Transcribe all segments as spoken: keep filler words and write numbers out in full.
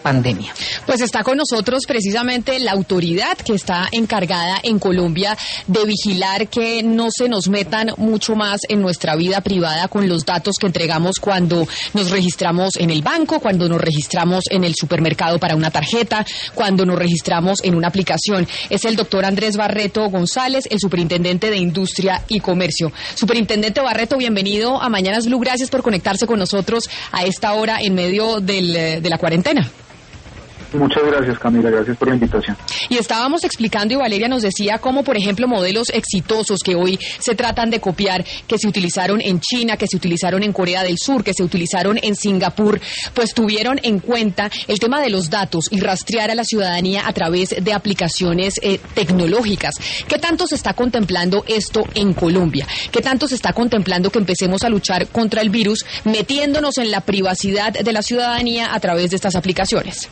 pandemia. Pues está con nosotros precisamente la autoridad que está encargada en Colombia de vigilar que no se nos metan mucho más en nuestra vida privada con los datos que entregamos cuando nos registramos en el banco, cuando nos registramos en el supermercado para una tarjeta, cuando nos registramos en una aplicación. Es el doctor Andrés Barreto González, el superintendente de Industria y Comercio. Superintendente Barreto, bienvenido a Mañanas Blue. Gracias por conectarse con nosotros a esta hora en medio del, de la cuarentena. Muchas gracias, Camila, gracias por la invitación. Y estábamos explicando, y Valeria nos decía cómo, por ejemplo, modelos exitosos que hoy se tratan de copiar, que se utilizaron en China, que se utilizaron en Corea del Sur, que se utilizaron en Singapur, pues tuvieron en cuenta el tema de los datos y rastrear a la ciudadanía a través de aplicaciones eh, tecnológicas. ¿Qué tanto se está contemplando esto en Colombia? ¿Qué tanto se está contemplando que empecemos a luchar contra el virus metiéndonos en la privacidad de la ciudadanía a través de estas aplicaciones?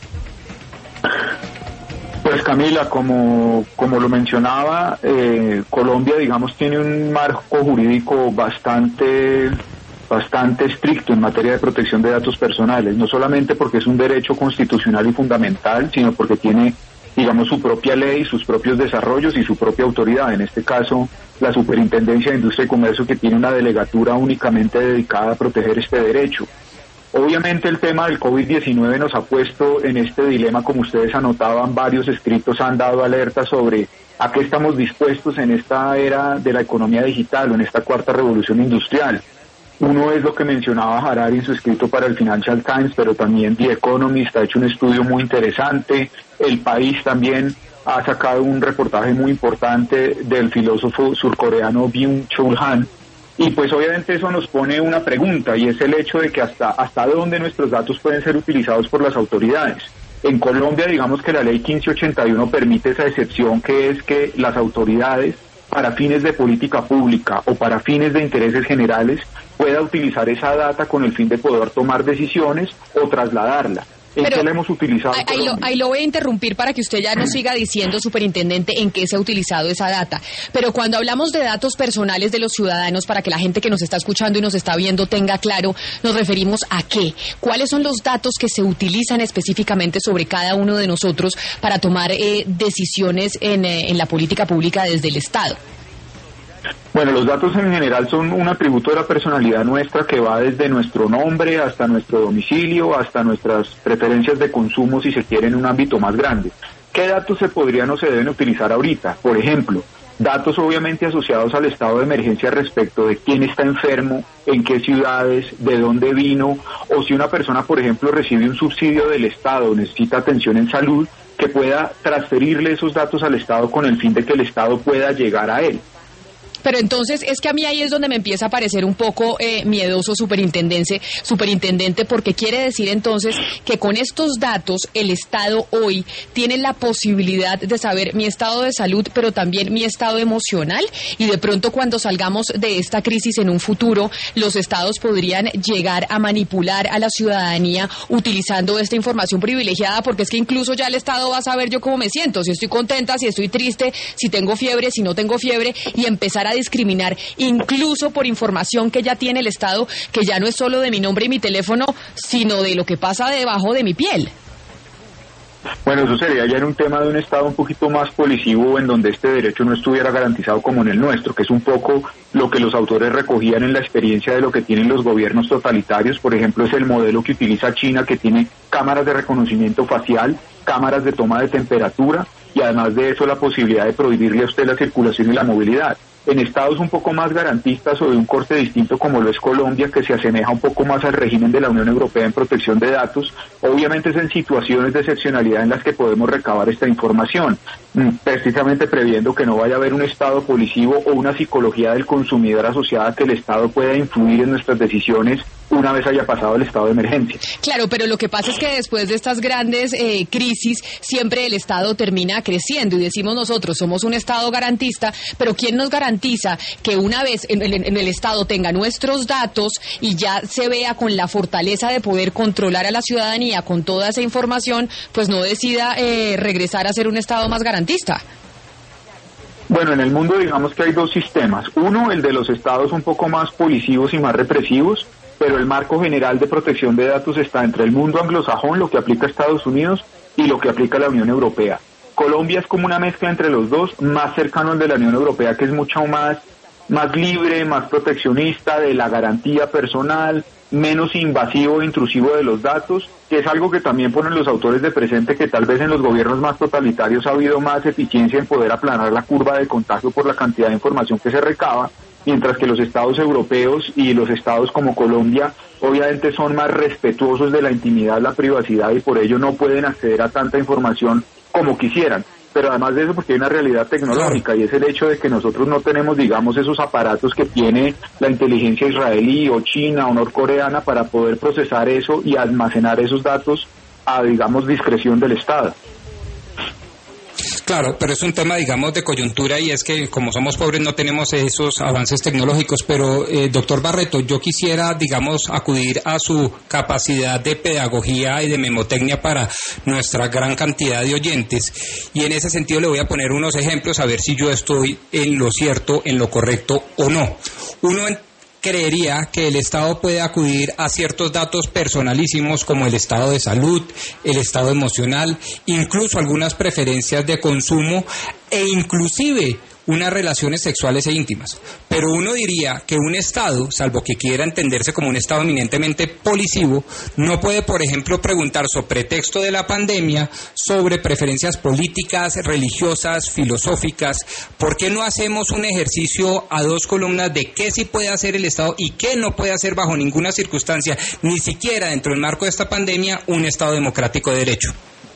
Pues Camila, como, como lo mencionaba, eh, Colombia, digamos, tiene un marco jurídico bastante, bastante estricto en materia de protección de datos personales, no solamente porque es un derecho constitucional y fundamental, sino porque tiene, digamos, su propia ley, sus propios desarrollos y su propia autoridad, en este caso la Superintendencia de Industria y Comercio, que tiene una delegatura únicamente dedicada a proteger este derecho. Obviamente el tema del COVID diecinueve nos ha puesto en este dilema, como ustedes anotaban, varios escritos han dado alerta sobre a qué estamos dispuestos en esta era de la economía digital o en esta cuarta revolución industrial. Uno es lo que mencionaba Harari en su escrito para el Financial Times, pero también The Economist ha hecho un estudio muy interesante. El País también ha sacado un reportaje muy importante del filósofo surcoreano Byung-Chul Han. Y pues obviamente eso nos pone una pregunta, y es el hecho de que hasta, hasta dónde nuestros datos pueden ser utilizados por las autoridades. En Colombia, digamos que la ley quince ochenta y uno permite esa excepción, que es que las autoridades, para fines de política pública o para fines de intereses generales, pueda utilizar esa data con el fin de poder tomar decisiones o trasladarla. ¿En Pero qué la hemos utilizado? Ahí, ahí, lo, ahí lo voy a interrumpir para que usted ya nos siga diciendo, superintendente, en qué se ha utilizado esa data. Pero cuando hablamos de datos personales de los ciudadanos, para que la gente que nos está escuchando y nos está viendo tenga claro, nos referimos a qué. ¿Cuáles son los datos que se utilizan específicamente sobre cada uno de nosotros para tomar eh, decisiones en, eh, en la política pública desde el Estado? Bueno, los datos en general son un atributo de la personalidad nuestra que va desde nuestro nombre hasta nuestro domicilio, hasta nuestras preferencias de consumo, si se quiere, en un ámbito más grande. ¿Qué datos se podrían o se deben utilizar ahorita? Por ejemplo, datos obviamente asociados al estado de emergencia respecto de quién está enfermo, en qué ciudades, de dónde vino, o si una persona, por ejemplo, recibe un subsidio del Estado o necesita atención en salud, que pueda transferirle esos datos al Estado con el fin de que el Estado pueda llegar a él. Pero entonces es que a mí ahí es donde me empieza a parecer un poco eh, miedoso, superintendente, superintendente, porque quiere decir entonces que con estos datos el Estado hoy tiene la posibilidad de saber mi estado de salud, pero también mi estado emocional, y de pronto cuando salgamos de esta crisis en un futuro, los estados podrían llegar a manipular a la ciudadanía utilizando esta información privilegiada, porque es que incluso ya el Estado va a saber yo cómo me siento, si estoy contenta, si estoy triste, si tengo fiebre, si no tengo fiebre, y empezar a a discriminar incluso por información que ya tiene el Estado, que ya no es solo de mi nombre y mi teléfono, sino de lo que pasa debajo de mi piel. Bueno, eso sería ya en un tema de un Estado un poquito más policivo, en donde este derecho no estuviera garantizado como en el nuestro, que es un poco lo que los autores recogían en la experiencia de lo que tienen los gobiernos totalitarios. Por ejemplo, es el modelo que utiliza China, que tiene cámaras de reconocimiento facial, cámaras de toma de temperatura, y además de eso la posibilidad de prohibirle a usted la circulación y la movilidad. En estados un poco más garantistas o de un corte distinto como lo es Colombia, que se asemeja un poco más al régimen de la Unión Europea en protección de datos, obviamente es en situaciones de excepcionalidad en las que podemos recabar esta información, precisamente previendo que no vaya a haber un estado policivo o una psicología del consumidor asociada a que el Estado pueda influir en nuestras decisiones una vez haya pasado el estado de emergencia. Claro, pero lo que pasa es que después de estas grandes eh, crisis, siempre el Estado termina creciendo, y decimos nosotros, somos un Estado garantista, pero ¿quién nos garantiza que una vez en, en, en el Estado tenga nuestros datos y ya se vea con la fortaleza de poder controlar a la ciudadanía con toda esa información, pues no decida eh, regresar a ser un Estado más garantista? Bueno, en el mundo digamos que hay dos sistemas. Uno, el de los estados un poco más policivos y más represivos, pero el marco general de protección de datos está entre el mundo anglosajón, lo que aplica a Estados Unidos, y lo que aplica a la Unión Europea. Colombia es como una mezcla entre los dos, más cercano al de la Unión Europea, que es mucho más, más libre, más proteccionista de la garantía personal, menos invasivo e intrusivo de los datos, que es algo que también ponen los autores de presente, que tal vez en los gobiernos más totalitarios ha habido más eficiencia en poder aplanar la curva de contagio por la cantidad de información que se recaba, mientras que los estados europeos y los estados como Colombia obviamente son más respetuosos de la intimidad, la privacidad, y por ello no pueden acceder a tanta información como quisieran. Pero además de eso, porque hay una realidad tecnológica, y es el hecho de que nosotros no tenemos, digamos, esos aparatos que tiene la inteligencia israelí o china o norcoreana para poder procesar eso y almacenar esos datos a, digamos, discreción del Estado. Claro, pero es un tema, digamos, de coyuntura, y es que como somos pobres no tenemos esos avances tecnológicos. Pero, eh, doctor Barreto, yo quisiera, digamos, acudir a su capacidad de pedagogía y de memotecnia para nuestra gran cantidad de oyentes, y en ese sentido le voy a poner unos ejemplos a ver si yo estoy en lo cierto, en lo correcto o no. Uno en creería que el Estado puede acudir a ciertos datos personalísimos como el estado de salud, el estado emocional, incluso algunas preferencias de consumo e inclusive unas relaciones sexuales e íntimas. Pero uno diría que un Estado, salvo que quiera entenderse como un Estado eminentemente policivo, no puede, por ejemplo, preguntar sobre pretexto de la pandemia sobre preferencias políticas, religiosas, filosóficas. ¿Por qué no hacemos un ejercicio a dos columnas de qué sí puede hacer el Estado y qué no puede hacer bajo ninguna circunstancia, ni siquiera dentro del marco de esta pandemia, un Estado democrático de derecho?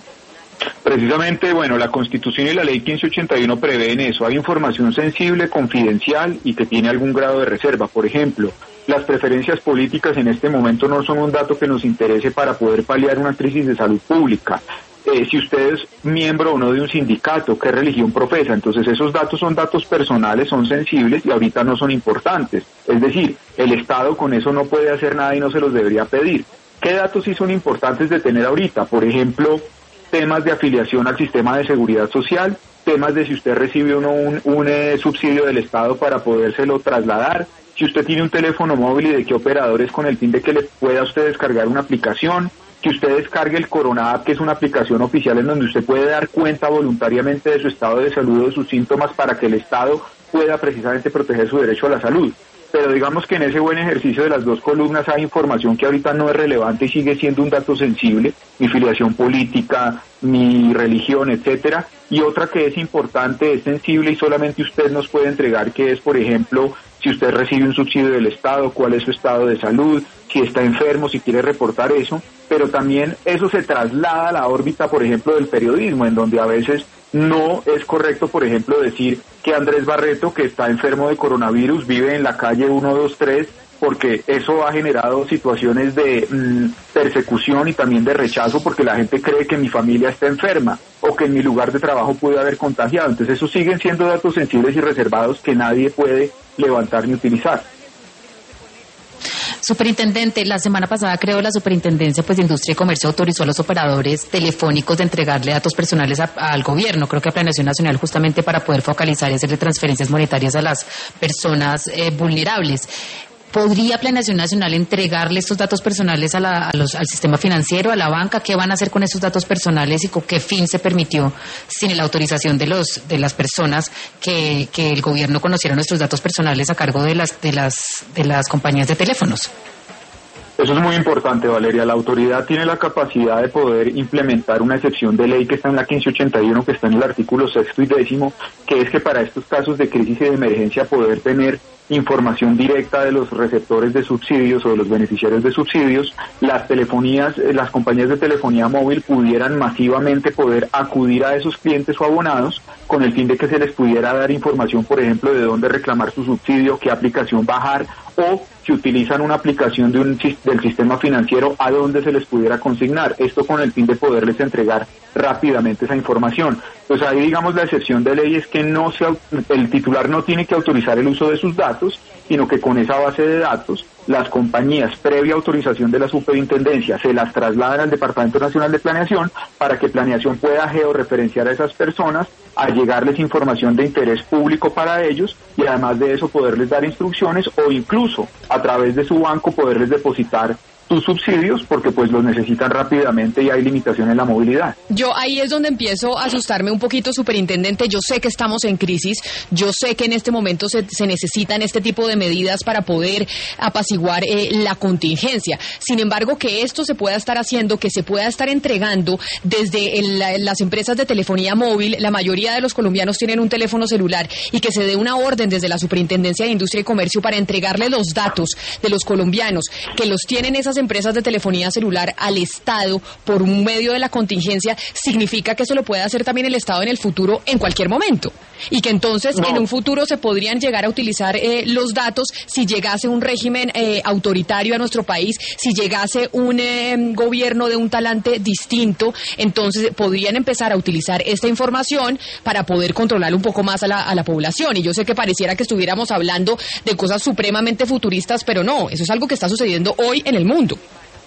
Precisamente, bueno, la Constitución y la Ley quince ochenta y uno prevén eso. Hay información sensible, confidencial y que tiene algún grado de reserva. Por ejemplo, las preferencias políticas en este momento no son un dato que nos interese para poder paliar una crisis de salud pública. Eh, si usted es miembro o no de un sindicato, qué religión profesa, entonces esos datos son datos personales, son sensibles y ahorita no son importantes. Es decir, el Estado con eso no puede hacer nada y no se los debería pedir. ¿Qué datos sí son importantes de tener ahorita? Por ejemplo, temas de afiliación al sistema de seguridad social, temas de si usted recibe uno un, un eh, subsidio del Estado para podérselo trasladar, si usted tiene un teléfono móvil y de qué operador es, con el fin de que le pueda usted descargar una aplicación, que usted descargue el Corona App, que es una aplicación oficial en donde usted puede dar cuenta voluntariamente de su estado de salud o de sus síntomas para que el Estado pueda precisamente proteger su derecho a la salud. Pero digamos que en ese buen ejercicio de las dos columnas hay información que ahorita no es relevante y sigue siendo un dato sensible, mi filiación política, mi religión, etcétera, y otra que es importante, es sensible y solamente usted nos puede entregar, que es, por ejemplo, si usted recibe un subsidio del Estado, cuál es su estado de salud, si está enfermo, si quiere reportar eso, pero también eso se traslada a la órbita, por ejemplo, del periodismo, en donde a veces no es correcto, por ejemplo, decir que Andrés Barreto, que está enfermo de coronavirus, vive en la calle uno dos tres, porque eso ha generado situaciones de mmm, persecución y también de rechazo, porque la gente cree que mi familia está enferma o que en mi lugar de trabajo pude haber contagiado. Entonces esos siguen siendo datos sensibles y reservados que nadie puede levantar ni utilizar. Superintendente, la semana pasada creo la Superintendencia pues, de Industria y Comercio autorizó a los operadores telefónicos de entregarle datos personales a, al gobierno, creo que a Planeación Nacional, justamente para poder focalizar y hacerle transferencias monetarias a las personas eh, vulnerables. ¿Podría Planeación Nacional entregarle estos datos personales a la, a los, al sistema financiero, a la banca? ¿Qué van a hacer con esos datos personales y con qué fin se permitió, sin la autorización de los de las personas, que, que el gobierno conociera nuestros datos personales a cargo de las de las de las compañías de teléfonos? Eso es muy importante, Valeria. La autoridad tiene la capacidad de poder implementar una excepción de ley que está en la quince ochenta y uno, que está en el artículo sexto y décimo, que es que para estos casos de crisis y de emergencia poder tener información directa de los receptores de subsidios o de los beneficiarios de subsidios, las telefonías, las compañías de telefonía móvil pudieran masivamente poder acudir a esos clientes o abonados con el fin de que se les pudiera dar información, por ejemplo, de dónde reclamar su subsidio, qué aplicación bajar, o si utilizan una aplicación de un, del sistema financiero, a dónde se les pudiera consignar. Esto con el fin de poderles entregar rápidamente esa información. Entonces ahí, digamos, la excepción de ley es que no se, el titular no tiene que autorizar el uso de sus datos, sino que con esa base de datos, las compañías, previa autorización de la superintendencia, se las trasladan al Departamento Nacional de Planeación para que Planeación pueda georreferenciar a esas personas, a llegarles información de interés público para ellos y además de eso poderles dar instrucciones o incluso a través de su banco poderles depositar sus subsidios porque pues los necesitan rápidamente y hay limitación en la movilidad. Yo ahí es donde empiezo a asustarme un poquito, superintendente. Yo sé que estamos en crisis, yo sé que en este momento se, se necesitan este tipo de medidas para poder apaciguar eh, la contingencia. Sin embargo, que esto se pueda estar haciendo, que se pueda estar entregando desde el, la, las empresas de telefonía móvil, la mayoría de los colombianos tienen un teléfono celular, y que se dé una orden desde la Superintendencia de Industria y Comercio para entregarle los datos de los colombianos que los tienen esas empresas de telefonía celular al Estado por un medio de la contingencia, significa que eso lo puede hacer también el Estado en el futuro, en cualquier momento, y que entonces no. en un futuro se podrían llegar a utilizar eh, los datos si llegase un régimen eh, autoritario a nuestro país, si llegase un eh, gobierno de un talante distinto, entonces podrían empezar a utilizar esta información para poder controlar un poco más a la, a la población. Y yo sé que pareciera que estuviéramos hablando de cosas supremamente futuristas, pero no, eso es algo que está sucediendo hoy en el mundo.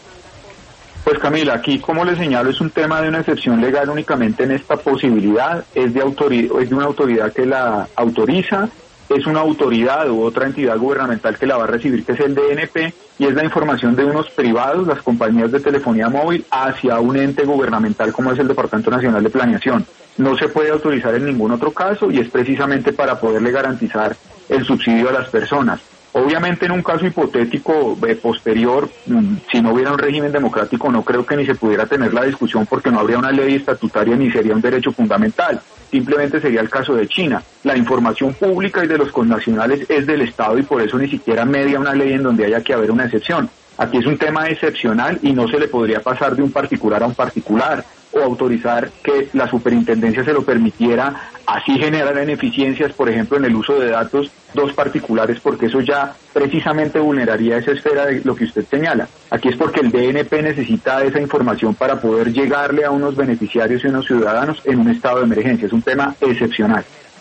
Pues Camila, aquí como le señalo es un tema de una excepción legal únicamente en esta posibilidad, es de, autori- es de una autoridad que la autoriza, es una autoridad u otra entidad gubernamental que la va a recibir, que es el D N P, y es la información de unos privados, las compañías de telefonía móvil, hacia un ente gubernamental como es el Departamento Nacional de Planeación. No se puede autorizar en ningún otro caso y es precisamente para poderle garantizar el subsidio a las personas. Obviamente en un caso hipotético eh, posterior, mmm, si no hubiera un régimen democrático, no creo que ni se pudiera tener la discusión porque no habría una ley estatutaria ni sería un derecho fundamental. Simplemente sería el caso de China. La información pública y de los connacionales es del Estado y por eso ni siquiera media una ley en donde haya que haber una excepción. Aquí es un tema excepcional y no se le podría pasar de un particular a un particular o autorizar que la superintendencia se lo permitiera, así generar ineficiencias, por ejemplo, en el uso de datos dos particulares, porque eso ya precisamente vulneraría esa esfera de lo que usted señala. Aquí es porque el D N P necesita esa información para poder llegarle a unos beneficiarios y a unos ciudadanos en un estado de emergencia. Es un tema excepcional.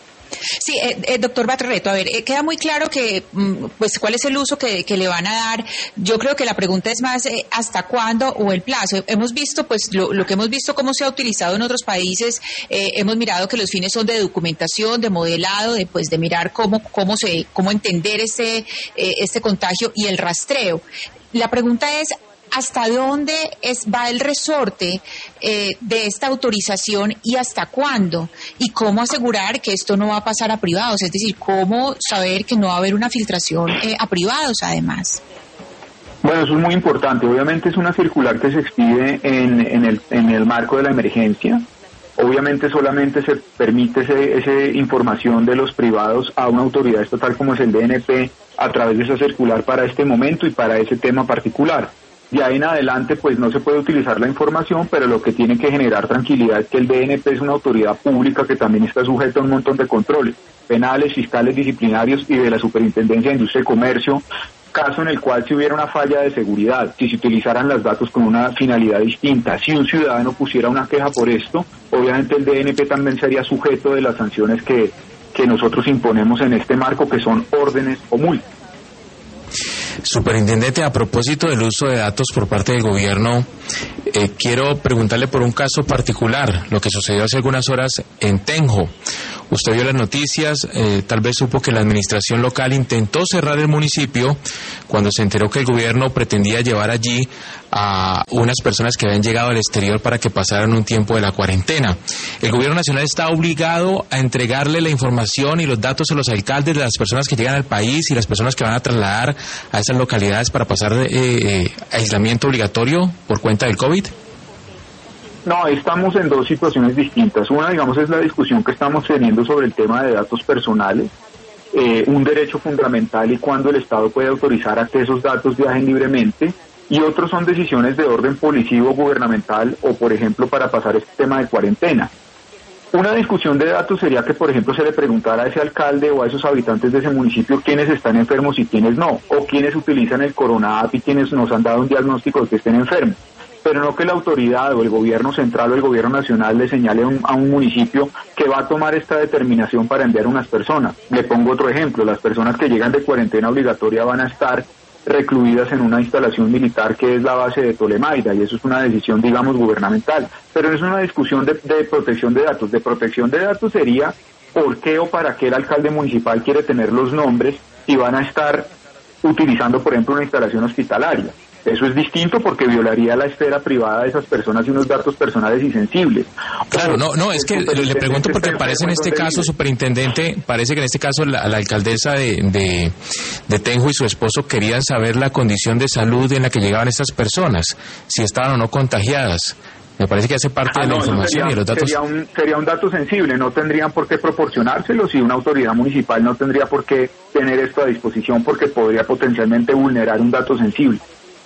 Sí, eh, eh, doctor Barreto, a ver, eh, queda muy claro que, pues, cuál es el uso que, que le van a dar. Yo creo que la pregunta es más, eh, ¿hasta cuándo o el plazo? Hemos visto, pues, lo, lo que hemos visto cómo se ha utilizado en otros países, eh, hemos mirado que los fines son de documentación, de modelado, de, pues, de mirar cómo, cómo se, cómo entender este, eh, este contagio y el rastreo. La pregunta es, ¿hasta dónde es, va el resorte eh, de esta autorización y hasta cuándo? ¿Y cómo asegurar que esto no va a pasar a privados? Es decir, ¿cómo saber que no va a haber una filtración eh, a privados además? Bueno, eso es muy importante. Obviamente es una circular que se expide en, en, el, en el marco de la emergencia. Obviamente solamente se permite ese, esa información de los privados a una autoridad estatal como es el D N P a través de esa circular para este momento y para ese tema particular. De ahí en adelante pues no se puede utilizar la información, pero lo que tiene que generar tranquilidad es que el D N P es una autoridad pública que también está sujeta a un montón de controles penales, fiscales, disciplinarios y de la Superintendencia de Industria y Comercio, caso en el cual si hubiera una falla de seguridad, si se utilizaran los datos con una finalidad distinta, si un ciudadano pusiera una queja por esto, obviamente el D N P también sería sujeto de las sanciones que, que nosotros imponemos en este marco, que son órdenes o multas. Superintendente, a propósito del uso de datos por parte del gobierno, eh, quiero preguntarle por un caso particular, lo que sucedió hace algunas horas en Tenjo. Usted vio las noticias, eh, tal vez supo que la administración local intentó cerrar el municipio cuando se enteró que el gobierno pretendía llevar allí a unas personas que habían llegado al exterior para que pasaran un tiempo de la cuarentena. El gobierno nacional está obligado a entregarle la información y los datos a los alcaldes de las personas que llegan al país y las personas que van a trasladar a esas localidades para pasar eh, eh, aislamiento obligatorio por cuenta del COVID. No, estamos en dos situaciones distintas. Una, digamos, es la discusión que estamos teniendo sobre el tema de datos personales, eh, un derecho fundamental y cuándo el Estado puede autorizar a que esos datos viajen libremente, y otros son decisiones de orden policivo gubernamental o, por ejemplo, para pasar este tema de cuarentena. Una discusión de datos sería que, por ejemplo, se le preguntara a ese alcalde o a esos habitantes de ese municipio quiénes están enfermos y quiénes no, o quiénes utilizan el Corona App y quiénes nos han dado un diagnóstico de que estén enfermos. pero no que la autoridad o el gobierno central o el gobierno nacional le señale a un, a un municipio que va a tomar esta determinación para enviar unas personas. Le pongo otro ejemplo, las personas que llegan de cuarentena obligatoria van a estar recluidas en una instalación militar que es la base de Tolemaida, y eso es una decisión, digamos, gubernamental, pero no es una discusión de, de protección de datos. De protección de datos sería por qué o para qué el alcalde municipal quiere tener los nombres y van a estar utilizando, por ejemplo, una instalación hospitalaria. Eso es distinto porque violaría la esfera privada de esas personas y unos datos personales y sensibles. Claro, no, no, es que le pregunto porque parece en este caso, superintendente, parece que en este caso la, la alcaldesa de, de, de Tenjo y su esposo querían saber la condición de salud en la que llegaban estas personas, si estaban o no contagiadas. Me parece que hace parte ah, de la no, información sería, y de los datos. Sería un, sería un dato sensible, no tendrían por qué proporcionárselo si una autoridad municipal no tendría por qué tener esto a disposición porque podría potencialmente vulnerar un dato sensible.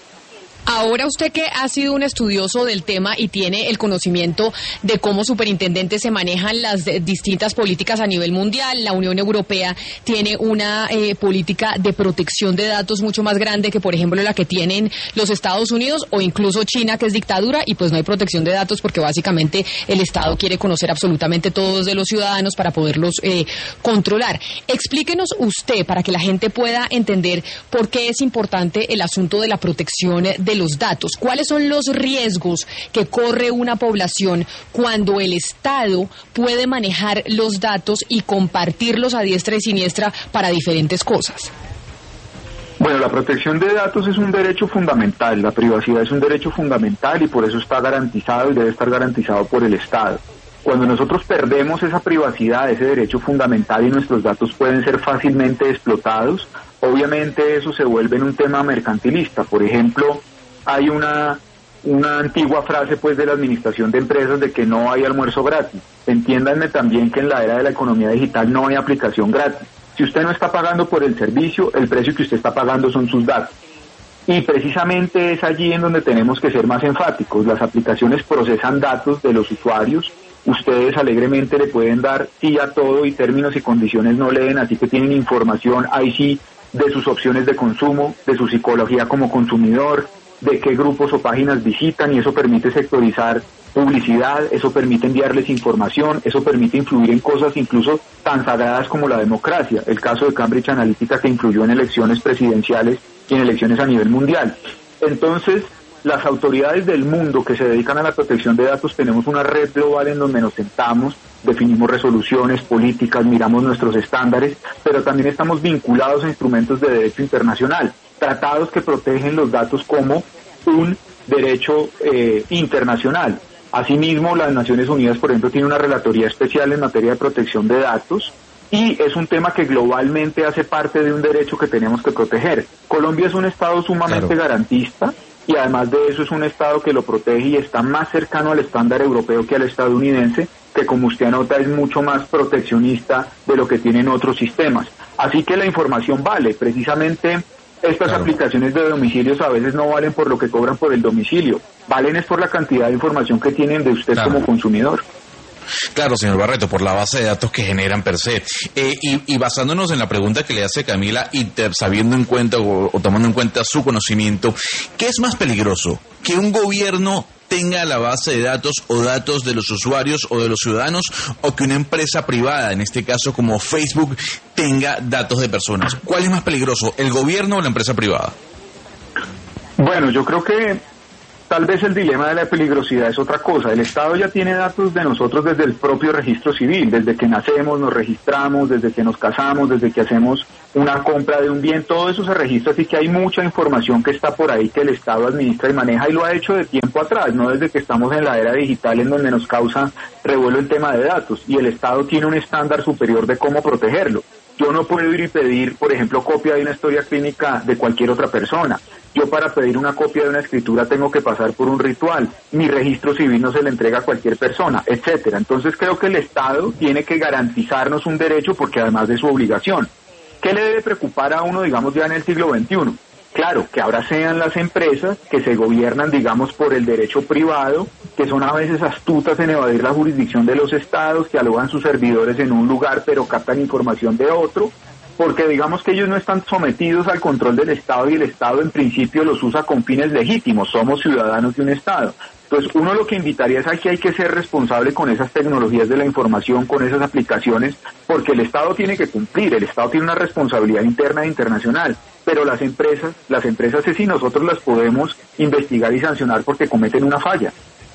Ahora usted que ha sido un estudioso del tema y tiene el conocimiento de cómo superintendente se manejan las distintas políticas a nivel mundial, la Unión Europea tiene una eh, política de protección de datos mucho más grande que, por ejemplo, la que tienen los Estados Unidos o incluso China, que es dictadura, y pues no hay protección de datos porque básicamente el Estado quiere conocer absolutamente todos de los ciudadanos para poderlos eh, controlar. Explíquenos usted, para que la gente pueda entender por qué es importante el asunto de la protección de los datos. ¿Cuáles son los riesgos que corre una población cuando el Estado puede manejar los datos y compartirlos a diestra y siniestra para diferentes cosas? Bueno, la protección de datos es un derecho fundamental, la privacidad es un derecho fundamental y por eso está garantizado y debe estar garantizado por el Estado. Cuando nosotros perdemos esa privacidad, ese derecho fundamental y nuestros datos pueden ser fácilmente explotados, obviamente eso se vuelve en un tema mercantilista. Por ejemplo, hay una una antigua frase pues de la administración de empresas de que no hay almuerzo gratis. Entiéndanme también que en la era de la economía digital no hay aplicación gratis. Si usted no está pagando por el servicio, el precio que usted está pagando son sus datos. Y precisamente es allí en donde tenemos que ser más enfáticos. Las aplicaciones procesan datos de los usuarios. Ustedes alegremente le pueden dar sí a todo y términos y condiciones no leen, así que tienen información ahí sí de sus opciones de consumo, de su psicología como consumidor, de qué grupos o páginas visitan, y eso permite sectorizar publicidad, eso permite enviarles información, eso permite influir en cosas incluso tan sagradas como la democracia, el caso de Cambridge Analytica que influyó en elecciones presidenciales y en elecciones a nivel mundial. Entonces, las autoridades del mundo que se dedican a la protección de datos tenemos una red global en donde nos sentamos, definimos resoluciones, políticas, miramos nuestros estándares, pero también estamos vinculados a instrumentos de derecho internacional, tratados que protegen los datos como un derecho eh, internacional. Asimismo, las Naciones Unidas, por ejemplo, tiene una relatoría especial en materia de protección de datos y es un tema que globalmente hace parte de un derecho que tenemos que proteger. Colombia es un estado sumamente claro. garantista y además de eso es un estado que lo protege y está más cercano al estándar europeo que al estadounidense, que como usted anota es mucho más proteccionista de lo que tienen otros sistemas. Así que la información vale, precisamente estas claro. aplicaciones de domicilios a veces no valen por lo que cobran por el domicilio, valen es por la cantidad de información que tienen de usted claro. como consumidor. Claro, señor Barreto, por la base de datos que generan per se. Eh, y, y basándonos en la pregunta que le hace Camila y te, sabiendo en cuenta o, o tomando en cuenta su conocimiento, ¿qué es más peligroso? ¿Que un gobierno tenga la base de datos o datos de los usuarios o de los ciudadanos, o que una empresa privada, en este caso como Facebook, tenga datos de personas? ¿Cuál es más peligroso, el gobierno o la empresa privada? Bueno, yo creo que tal vez el dilema de la peligrosidad es otra cosa. El Estado ya tiene datos de nosotros desde el propio registro civil, desde que nacemos, nos registramos, desde que nos casamos, desde que hacemos una compra de un bien, todo eso se registra, así que hay mucha información que está por ahí que el Estado administra y maneja y lo ha hecho de tiempo atrás, no desde que estamos en la era digital en donde nos causa revuelo el tema de datos, y el Estado tiene un estándar superior de cómo protegerlo. Yo no puedo ir y pedir, por ejemplo, copia de una historia clínica de cualquier otra persona. Yo para pedir una copia de una escritura tengo que pasar por un ritual. Mi registro civil no se le entrega a cualquier persona, etcétera. Entonces creo que el Estado tiene que garantizarnos un derecho porque además de su obligación. ¿Qué le debe preocupar a uno, digamos, ya en el siglo veintiuno? Claro, que ahora sean las empresas que se gobiernan, digamos, por el derecho privado, que son a veces astutas en evadir la jurisdicción de los estados, que alojan sus servidores en un lugar pero captan información de otro, porque digamos que ellos no están sometidos al control del Estado y el Estado en principio los usa con fines legítimos, somos ciudadanos de un Estado. Entonces uno lo que invitaría es a que hay que ser responsable con esas tecnologías de la información, con esas aplicaciones, porque el Estado tiene que cumplir, el Estado tiene una responsabilidad interna e internacional, pero las empresas, las empresas es si nosotros las podemos investigar y sancionar porque cometen una falla.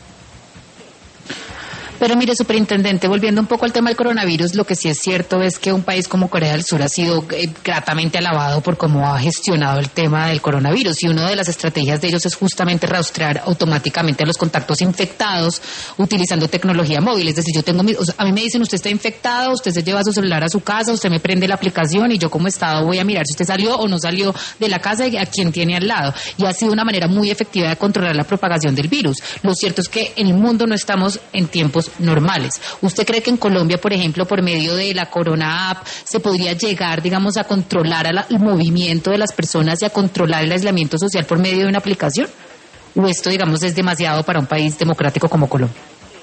Pero mire, superintendente, volviendo un poco al tema del coronavirus, lo que sí es cierto es que un país como Corea del Sur ha sido eh, gratamente alabado por cómo ha gestionado el tema del coronavirus, y una de las estrategias de ellos es justamente rastrear automáticamente a los contactos infectados utilizando tecnología móvil. Es decir, yo tengo mi, o sea, a mí me dicen, usted está infectado, usted se lleva su celular a su casa, usted me prende la aplicación y yo como Estado voy a mirar si usted salió o no salió de la casa y a quién tiene al lado. Y ha sido una manera muy efectiva de controlar la propagación del virus. Lo cierto es que en el mundo no estamos en tiempos normales. ¿Usted cree que en Colombia, por ejemplo, por medio de la Corona App, se podría llegar, digamos, a controlar a la, el movimiento de las personas y a controlar el aislamiento social por medio de una aplicación? ¿O esto, digamos, es demasiado para un país democrático como Colombia?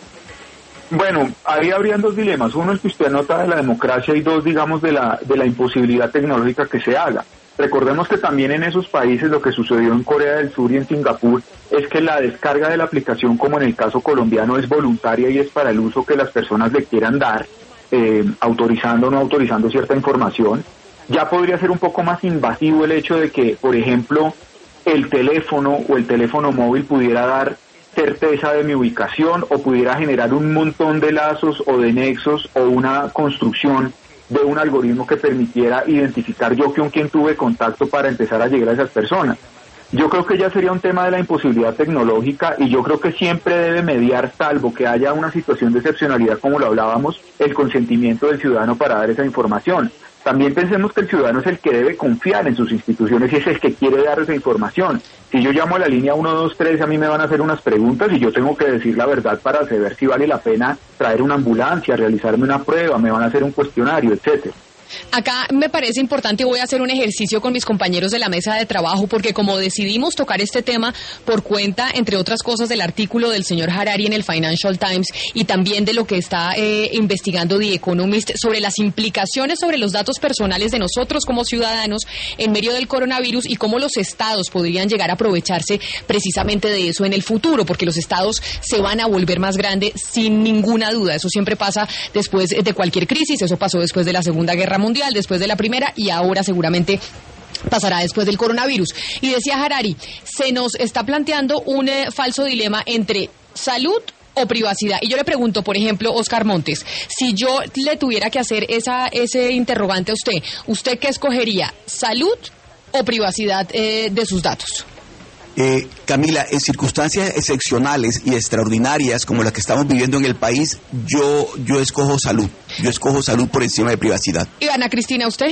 Bueno, ahí habrían dos dilemas. Uno, el que usted anota de la democracia, y dos, digamos, de la, de la imposibilidad tecnológica que se haga. Recordemos que también en esos países lo que sucedió en Corea del Sur y en Singapur es que la descarga de la aplicación, como en el caso colombiano, es voluntaria y es para el uso que las personas le quieran dar, eh, autorizando o no autorizando cierta información. Ya podría ser un poco más invasivo el hecho de que, por ejemplo, el teléfono o el teléfono móvil pudiera dar certeza de mi ubicación o pudiera generar un montón de lazos o de nexos o una construcción de un algoritmo que permitiera identificar yo con quién tuve contacto para empezar a llegar a esas personas. Yo creo que ya sería un tema de la imposibilidad tecnológica, y yo creo que siempre debe mediar, salvo que haya una situación de excepcionalidad como lo hablábamos, el consentimiento del ciudadano para dar esa información. También pensemos que el ciudadano es el que debe confiar en sus instituciones y es el que quiere dar esa información. Si yo llamo a la línea uno dos tres, a mí me van a hacer unas preguntas y yo tengo que decir la verdad para saber si vale la pena traer una ambulancia, realizarme una prueba, me van a hacer un cuestionario, etcétera. Acá me parece importante y voy a hacer un ejercicio con mis compañeros de la mesa de trabajo, porque como decidimos tocar este tema por cuenta, entre otras cosas, del artículo del señor Harari en el Financial Times y también de lo que está eh, investigando The Economist sobre las implicaciones sobre los datos personales de nosotros como ciudadanos en medio del coronavirus y cómo los estados podrían llegar a aprovecharse precisamente de eso en el futuro, porque los estados se van a volver más grandes sin ninguna duda. Eso siempre pasa después de cualquier crisis, eso pasó después de la Segunda Guerra Mundial, después de la Primera, y ahora seguramente pasará después del coronavirus. Y decía Harari, se nos está planteando un eh, falso dilema entre salud o privacidad. Y yo le pregunto, por ejemplo, Oscar Montes, si yo le tuviera que hacer esa ese interrogante a usted, ¿usted qué escogería? ¿Salud o privacidad eh, de sus datos? Eh, Camila, en circunstancias excepcionales y extraordinarias como las que estamos viviendo en el país, yo yo escojo salud. Yo escojo salud por encima de privacidad. ¿Y Ana Cristina, usted?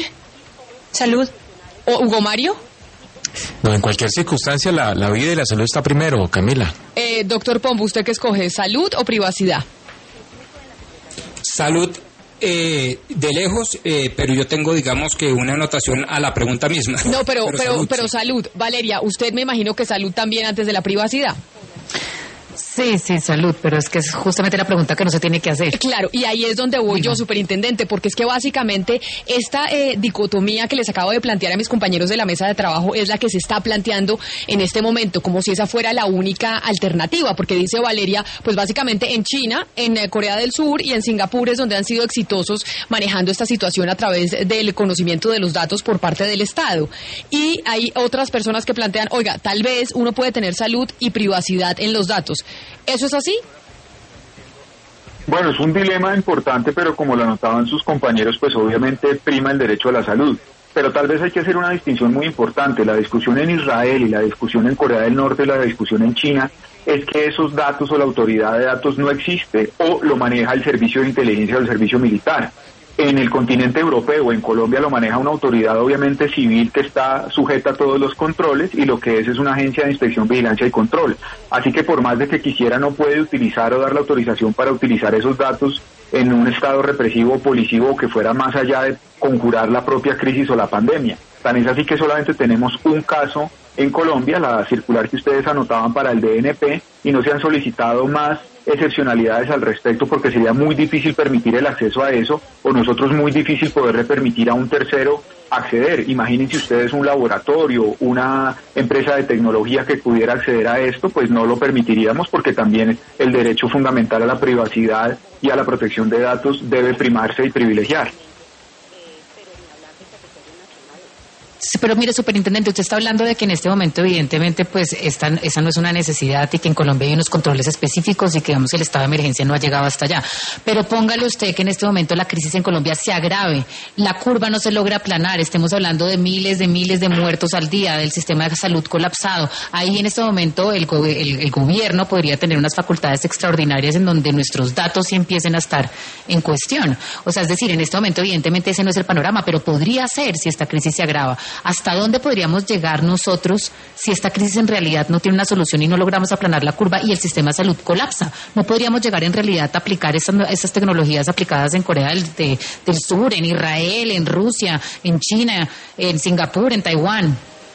Salud. ¿O Hugo Mario? No, en cualquier circunstancia la, la vida y la salud está primero, Camila. Eh, doctor Pombo, ¿usted qué escoge? ¿Salud o privacidad? Salud. Eh, de lejos, eh, pero yo tengo, digamos, que una anotación a la pregunta misma. No, pero pero pero salud, pero sí. salud. Valeria, usted me imagino que salud también antes de la privacidad. Sí, sí, salud, pero es que es justamente la pregunta que no se tiene que hacer. Claro, y ahí es donde voy yo, superintendente, porque es que básicamente esta eh, dicotomía que les acabo de plantear a mis compañeros de la mesa de trabajo es la que se está planteando en este momento, como si esa fuera la única alternativa, porque dice Valeria, pues básicamente en China, en eh, Corea del Sur y en Singapur es donde han sido exitosos manejando esta situación a través del conocimiento de los datos por parte del Estado. Y hay otras personas que plantean, oiga, tal vez uno puede tener salud y privacidad en los datos. ¿Eso es así? Bueno, es un dilema importante, pero como lo anotaban sus compañeros, pues obviamente prima el derecho a la salud. Pero tal vez hay que hacer una distinción muy importante. La discusión en Israel y la discusión en Corea del Norte y la discusión en China es que esos datos o la autoridad de datos no existe o lo maneja el servicio de inteligencia o el servicio militar. En el continente europeo, en Colombia, lo maneja una autoridad obviamente civil que está sujeta a todos los controles y lo que es es una agencia de inspección, vigilancia y control. Así que por más de que quisiera no puede utilizar o dar la autorización para utilizar esos datos en un estado represivo o policivo que fuera más allá de conjurar la propia crisis o la pandemia. Tan es así que solamente tenemos un caso en Colombia, la circular que ustedes anotaban para el D N P, y no se han solicitado más excepcionalidades al respecto porque sería muy difícil permitir el acceso a eso, o nosotros muy difícil poderle permitir a un tercero acceder. Imagínense ustedes un laboratorio, una empresa de tecnología que pudiera acceder a esto, pues no lo permitiríamos porque también el derecho fundamental a la privacidad y a la protección de datos debe primarse y privilegiar. Pero mire, superintendente, usted está hablando de que en este momento evidentemente pues esta, esa no es una necesidad y que en Colombia hay unos controles específicos y que digamos el estado de emergencia no ha llegado hasta allá. Pero póngale usted que en este momento la crisis en Colombia se agrave, la curva no se logra aplanar, estemos hablando de miles de miles de muertos al día, del sistema de salud colapsado. Ahí en este momento el, el, el gobierno podría tener unas facultades extraordinarias en donde nuestros datos sí empiecen a estar en cuestión. O sea, es decir, en este momento evidentemente ese no es el panorama, pero podría ser si esta crisis se agrava. ¿Hasta dónde podríamos llegar nosotros si esta crisis en realidad no tiene una solución y no logramos aplanar la curva y el sistema de salud colapsa? ¿No podríamos llegar en realidad a aplicar esas, esas tecnologías aplicadas en Corea del, de, del Sur, en Israel, en Rusia, en China, en Singapur, en Taiwán?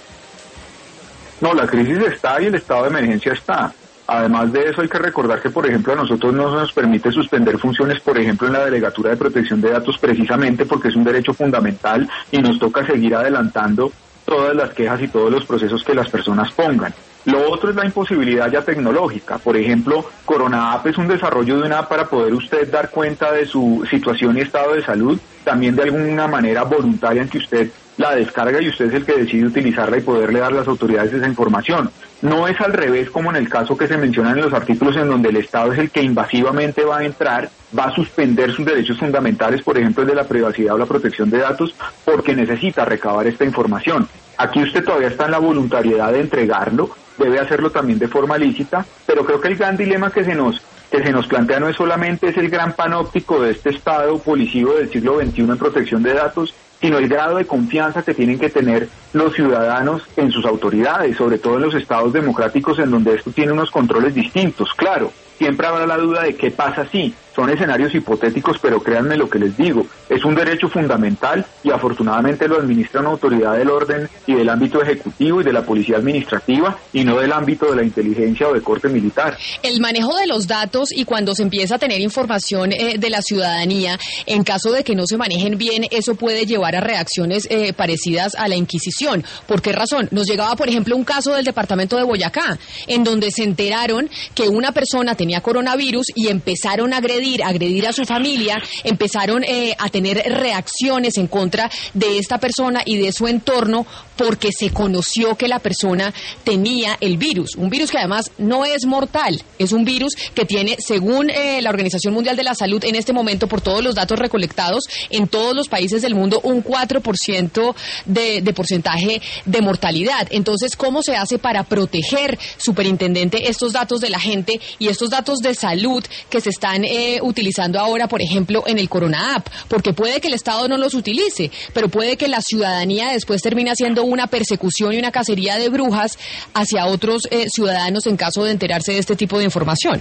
No, la crisis está y el estado de emergencia está. Además de eso, hay que recordar que, por ejemplo, a nosotros no se nos permite suspender funciones, por ejemplo, en la Delegatura de Protección de Datos, precisamente porque es un derecho fundamental y nos toca seguir adelantando todas las quejas y todos los procesos que las personas pongan. Lo otro es la imposibilidad ya tecnológica. Por ejemplo, Corona App es un desarrollo de una app para poder usted dar cuenta de su situación y estado de salud, también de alguna manera voluntaria en que usted la descarga y usted es el que decide utilizarla y poderle dar a las autoridades esa información. No es al revés como en el caso que se menciona en los artículos en donde el Estado es el que invasivamente va a entrar, va a suspender sus derechos fundamentales, por ejemplo el de la privacidad o la protección de datos, porque necesita recabar esta información. Aquí usted todavía está en la voluntariedad de entregarlo, debe hacerlo también de forma lícita, pero creo que el gran dilema que se nos que se nos plantea no es solamente es el gran panóptico de este Estado policivo del siglo veintiuno en protección de datos, sino el grado de confianza que tienen que tener los ciudadanos en sus autoridades, sobre todo en los estados democráticos en donde esto tiene unos controles distintos. Claro, siempre habrá la duda de qué pasa si. Son escenarios hipotéticos, pero créanme lo que les digo, es un derecho fundamental y afortunadamente lo administra una autoridad del orden y del ámbito ejecutivo y de la policía administrativa y no del ámbito de la inteligencia o de corte militar. El manejo de los datos y cuando se empieza a tener información eh, de la ciudadanía, en caso de que no se manejen bien, eso puede llevar a reacciones eh, parecidas a la Inquisición. ¿Por qué razón? Nos llegaba, por ejemplo, un caso del departamento de Boyacá, en donde se enteraron que una persona tenía coronavirus y empezaron a agredir agredir a su familia, empezaron eh, a tener reacciones en contra de esta persona y de su entorno porque se conoció que la persona tenía el virus, un virus que además no es mortal, es un virus que tiene, según eh, la Organización Mundial de la Salud, en este momento, por todos los datos recolectados en todos los países del mundo, un cuatro por ciento de, de porcentaje de mortalidad. Entonces, ¿cómo se hace para proteger, superintendente, estos datos de la gente y estos datos de salud que se están eh, utilizando ahora, por ejemplo, en el Corona App? Porque puede que el Estado no los utilice, pero puede que la ciudadanía después termine haciendo una persecución y una cacería de brujas hacia otros eh, ciudadanos en caso de enterarse de este tipo de información.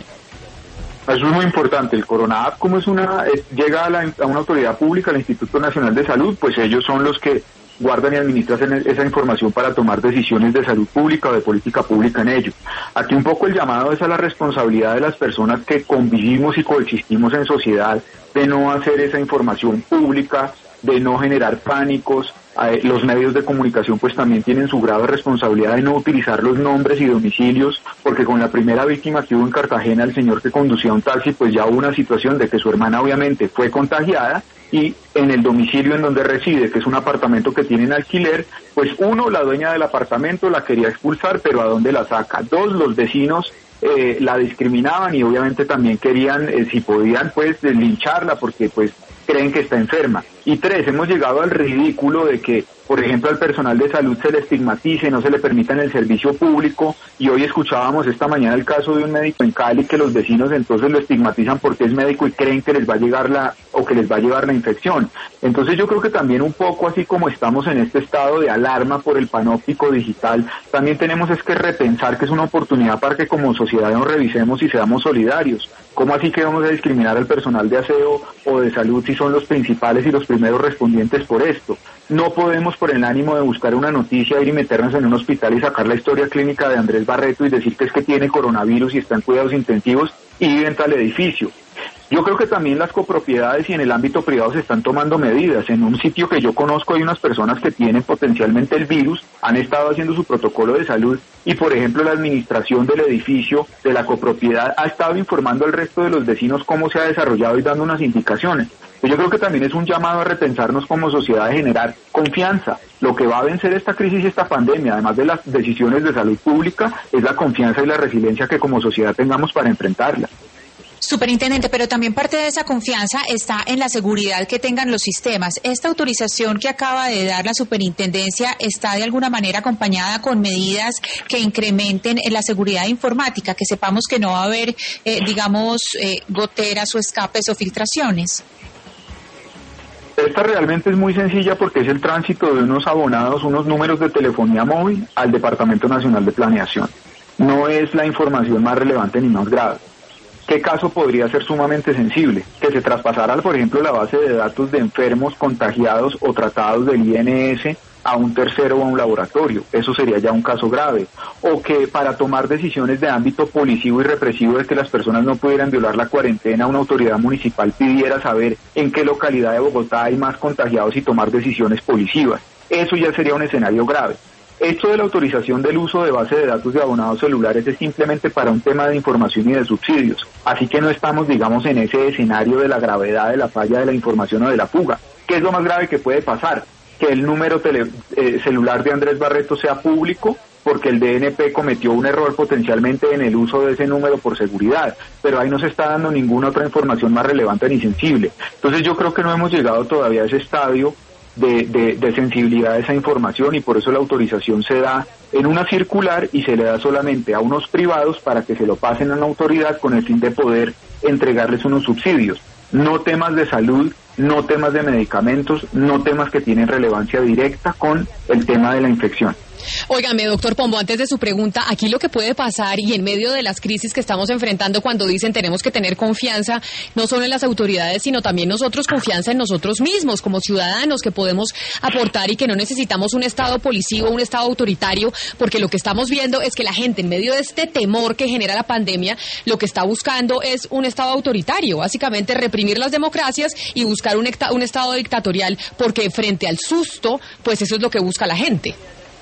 Eso es muy importante. El Corona App, como es una es, llega a, la, a una autoridad pública, al Instituto Nacional de Salud, pues ellos son los que guardan y administran esa información para tomar decisiones de salud pública o de política pública en ello. Aquí un poco el llamado es a la responsabilidad de las personas que convivimos y coexistimos en sociedad, de no hacer esa información pública, de no generar pánicos. Eh, los medios de comunicación pues también tienen su grado de responsabilidad de no utilizar los nombres y domicilios, porque con la primera víctima que hubo en Cartagena, el señor que conducía un taxi, pues ya hubo una situación de que su hermana obviamente fue contagiada y en el domicilio en donde reside, que es un apartamento que tiene en alquiler, pues uno, la dueña del apartamento la quería expulsar, pero ¿a dónde la saca? Dos, los vecinos eh, la discriminaban y obviamente también querían, eh, si podían, pues lincharla porque pues creen que está enferma. Y tres, hemos llegado al ridículo de que, por ejemplo, al personal de salud se le estigmatice, no se le permita en el servicio público, y hoy escuchábamos esta mañana el caso de un médico en Cali que los vecinos entonces lo estigmatizan porque es médico y creen que les va a llegar la o que les va a llevar la infección. Entonces yo creo que también un poco así como estamos en este estado de alarma por el panóptico digital, también tenemos es que repensar que es una oportunidad para que como sociedad nos revisemos y seamos solidarios. ¿Cómo así que vamos a discriminar al personal de aseo o de salud si son los principales y los primeros respondientes por esto? No podemos por el ánimo de buscar una noticia ir y meternos en un hospital y sacar la historia clínica de Andrés Barreto y decir que es que tiene coronavirus y está en cuidados intensivos y vive en tal edificio. Yo creo que también las copropiedades y en el ámbito privado se están tomando medidas. En un sitio que yo conozco hay unas personas que tienen potencialmente el virus, han estado haciendo su protocolo de salud y, por ejemplo, la administración del edificio, de la copropiedad, ha estado informando al resto de los vecinos cómo se ha desarrollado y dando unas indicaciones. Yo creo que también es un llamado a repensarnos como sociedad, de generar confianza. Lo que va a vencer esta crisis y esta pandemia, además de las decisiones de salud pública, es la confianza y la resiliencia que como sociedad tengamos para enfrentarla. Superintendente, pero también parte de esa confianza está en la seguridad que tengan los sistemas. ¿Esta autorización que acaba de dar la superintendencia está de alguna manera acompañada con medidas que incrementen la seguridad informática, que sepamos que no va a haber, eh, digamos, eh, goteras o escapes o filtraciones? Esta realmente es muy sencilla porque es el tránsito de unos abonados, unos números de telefonía móvil al Departamento Nacional de Planeación. No es la información más relevante ni más grave. ¿Qué caso podría ser sumamente sensible? Que se traspasara, por ejemplo, la base de datos de enfermos contagiados o tratados del I N S a un tercero o a un laboratorio. Eso sería ya un caso grave. O que para tomar decisiones de ámbito policivo y represivo de que las personas no pudieran violar la cuarentena, una autoridad municipal pidiera saber en qué localidad de Bogotá hay más contagiados y tomar decisiones policivas. Eso ya sería un escenario grave. Esto de la autorización del uso de base de datos de abonados celulares es simplemente para un tema de información y de subsidios. Así que no estamos, digamos, en ese escenario de la gravedad de la falla de la información o de la fuga. ¿Qué es lo más grave que puede pasar? Que el número tele, eh, celular de Andrés Barreto sea público porque el D N P cometió un error potencialmente en el uso de ese número por seguridad, pero ahí no se está dando ninguna otra información más relevante ni sensible. Entonces yo creo que no hemos llegado todavía a ese estadio De, de, de sensibilidad a esa información y por eso la autorización se da en una circular y se le da solamente a unos privados para que se lo pasen a una autoridad con el fin de poder entregarles unos subsidios. No temas de salud, no temas de medicamentos, no temas que tienen relevancia directa con el tema de la infección. Óigame, doctor Pombo, antes de su pregunta, aquí lo que puede pasar y en medio de las crisis que estamos enfrentando cuando dicen tenemos que tener confianza, no solo en las autoridades, sino también nosotros confianza en nosotros mismos como ciudadanos que podemos aportar y que no necesitamos un Estado policivo, un Estado autoritario, porque lo que estamos viendo es que la gente en medio de este temor que genera la pandemia, lo que está buscando es un Estado autoritario, básicamente reprimir las democracias y buscar un, un Estado dictatorial, porque frente al susto, pues eso es lo que busca la gente.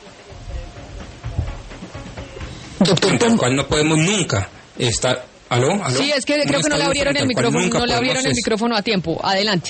Doctor, con el cual no podemos nunca estar. ¿Aló? ¿Aló? Sí, es que creo que no le abrieron el micrófono, no le abrieron el micrófono a tiempo. Adelante.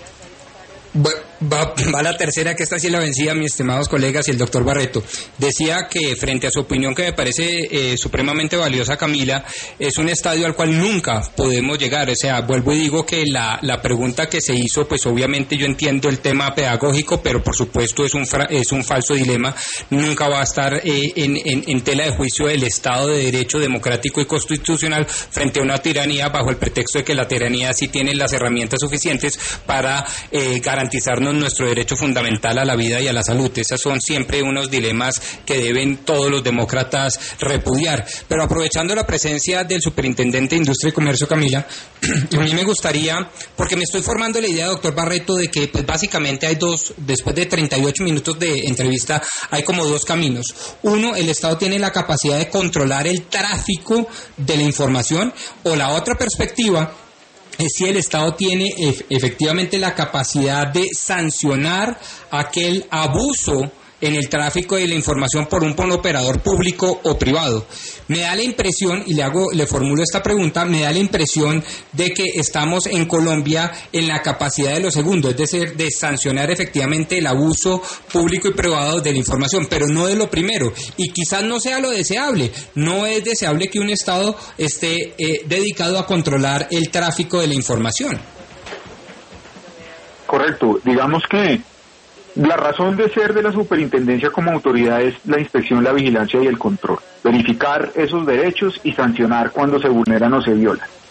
Va, va la tercera, que esta sí la vencía, mis estimados colegas, y el doctor Barreto. Decía que frente a su opinión, que me parece eh, supremamente valiosa, Camila, es un estadio al cual nunca podemos llegar. O sea, vuelvo y digo que la, la pregunta que se hizo, pues obviamente yo entiendo el tema pedagógico, pero por supuesto es un, fra, es un falso dilema. Nunca va a estar eh, en, en, en tela de juicio el Estado de Derecho democrático y constitucional frente a una tiranía, bajo el pretexto de que la tiranía sí tiene las herramientas suficientes para eh, garantizarnos nuestro derecho fundamental a la vida y a la salud. Esos son siempre unos dilemas que deben todos los demócratas repudiar. Pero aprovechando la presencia del superintendente de Industria y Comercio, Camila, a mí me gustaría, porque me estoy formando la idea, doctor Barreto, de que pues básicamente hay dos, después de treinta y ocho minutos de entrevista, hay como dos caminos. Uno, el Estado tiene la capacidad de controlar el tráfico de la información, o la otra perspectiva es si el Estado tiene ef- efectivamente la capacidad de sancionar aquel abuso en el tráfico de la información por un, por un operador público o privado. Me da la impresión, y le hago, le formulo esta pregunta, me da la impresión de que estamos en Colombia en la capacidad de lo segundo, es decir, de sancionar efectivamente el abuso público y privado de la información, pero no de lo primero, y quizás no sea lo deseable. No es deseable que un Estado esté eh, dedicado a controlar el tráfico de la información. Correcto, digamos que la razón de ser de la superintendencia como autoridad es la inspección, la vigilancia y el control. Verificar esos derechos y sancionar cuando se vulneran o se violan.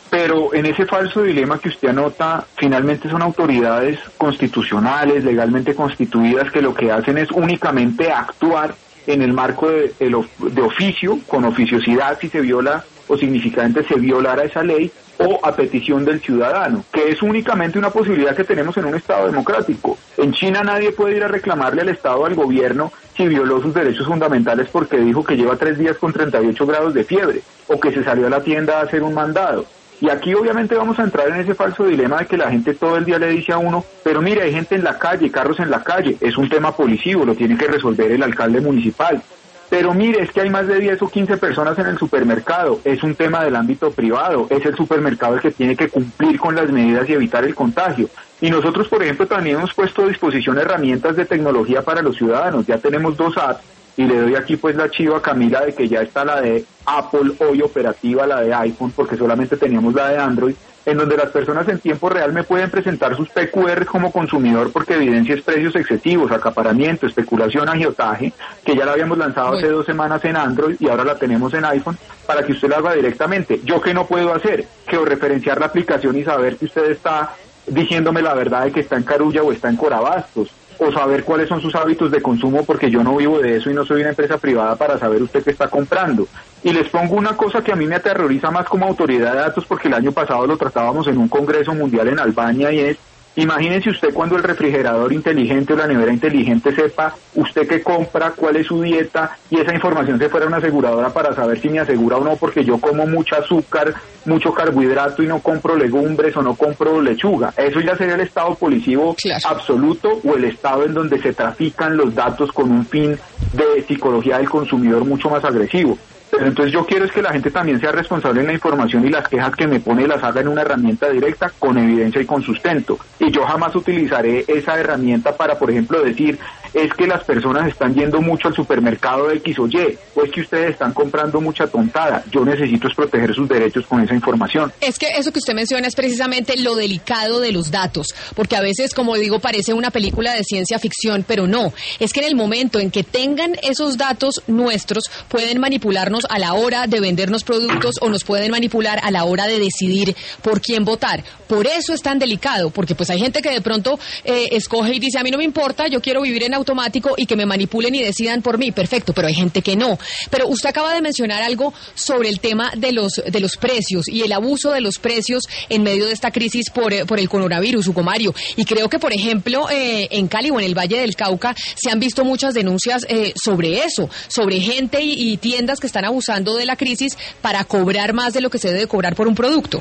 Pero en ese falso dilema que usted anota, finalmente son autoridades constitucionales, legalmente constituidas, que lo que hacen es únicamente actuar en el marco de, de oficio, con oficiosidad si se viola o significativamente se violara esa ley, o a petición del ciudadano, que es únicamente una posibilidad que tenemos en un Estado democrático. En China nadie puede ir a reclamarle al Estado, al gobierno, si violó sus derechos fundamentales porque dijo que lleva tres días con treinta y ocho grados de fiebre, o que se salió a la tienda a hacer un mandado. Y aquí obviamente vamos a entrar en ese falso dilema de que la gente todo el día le dice a uno, pero mire, hay gente en la calle, carros en la calle, es un tema policivo, lo tiene que resolver el alcalde municipal. Pero mire, es que hay más de diez o quince personas en el supermercado, es un tema del ámbito privado, es el supermercado el que tiene que cumplir con las medidas y evitar el contagio. Y nosotros, por ejemplo, también hemos puesto a disposición herramientas de tecnología para los ciudadanos, ya tenemos dos apps, y le doy aquí pues la chiva a Camila de que ya está la de Apple hoy operativa, la de iPhone, porque solamente teníamos la de Android, en donde las personas en tiempo real me pueden presentar sus P Q R como consumidor porque evidencias precios excesivos, acaparamiento, especulación, agiotaje, que ya la habíamos lanzado hace dos semanas en Android y ahora la tenemos en iPhone, para que usted la haga directamente. ¿Yo qué no puedo hacer? Georreferenciar la aplicación y saber que usted está diciéndome la verdad de que está en Carulla o está en Corabastos, o saber cuáles son sus hábitos de consumo, porque yo no vivo de eso y no soy una empresa privada para saber usted qué está comprando. Y les pongo una cosa que a mí me aterroriza más como autoridad de datos, porque el año pasado lo tratábamos en un congreso mundial en Albania, y es, imagínense usted cuando el refrigerador inteligente o la nevera inteligente sepa usted qué compra, cuál es su dieta, y esa información se fuera a una aseguradora para saber si me asegura o no, porque yo como mucho azúcar, mucho carbohidrato y no compro legumbres o no compro lechuga. Eso ya sería el estado policivo claro. absoluto, o el estado en donde se trafican los datos con un fin de psicología del consumidor mucho más agresivo. Pero entonces yo quiero es que la gente también sea responsable en la información y las quejas que me pone las haga en una herramienta directa con evidencia y con sustento. Y yo jamás utilizaré esa herramienta para, por ejemplo, decir es que las personas están yendo mucho al supermercado X o Y, o es que ustedes están comprando mucha tontada. Yo necesito es proteger sus derechos con esa información. Es que eso que usted menciona es precisamente lo delicado de los datos, porque a veces, como digo, parece una película de ciencia ficción, pero no. Es que en el momento en que tengan esos datos nuestros, pueden manipularnos a la hora de vendernos productos o nos pueden manipular a la hora de decidir por quién votar. Por eso es tan delicado, porque pues hay gente que de pronto eh, escoge y dice, a mí no me importa, yo quiero vivir en automático y que me manipulen y decidan por mí. Perfecto, pero hay gente que no. Pero usted acaba de mencionar algo sobre el tema de los de los precios y el abuso de los precios en medio de esta crisis por, por el coronavirus, Hugo Mario. Y creo que, por ejemplo, eh, en Cali o en el Valle del Cauca se han visto muchas denuncias eh, sobre eso, sobre gente y, y tiendas que están abusando de la crisis para cobrar más de lo que se debe cobrar por un producto.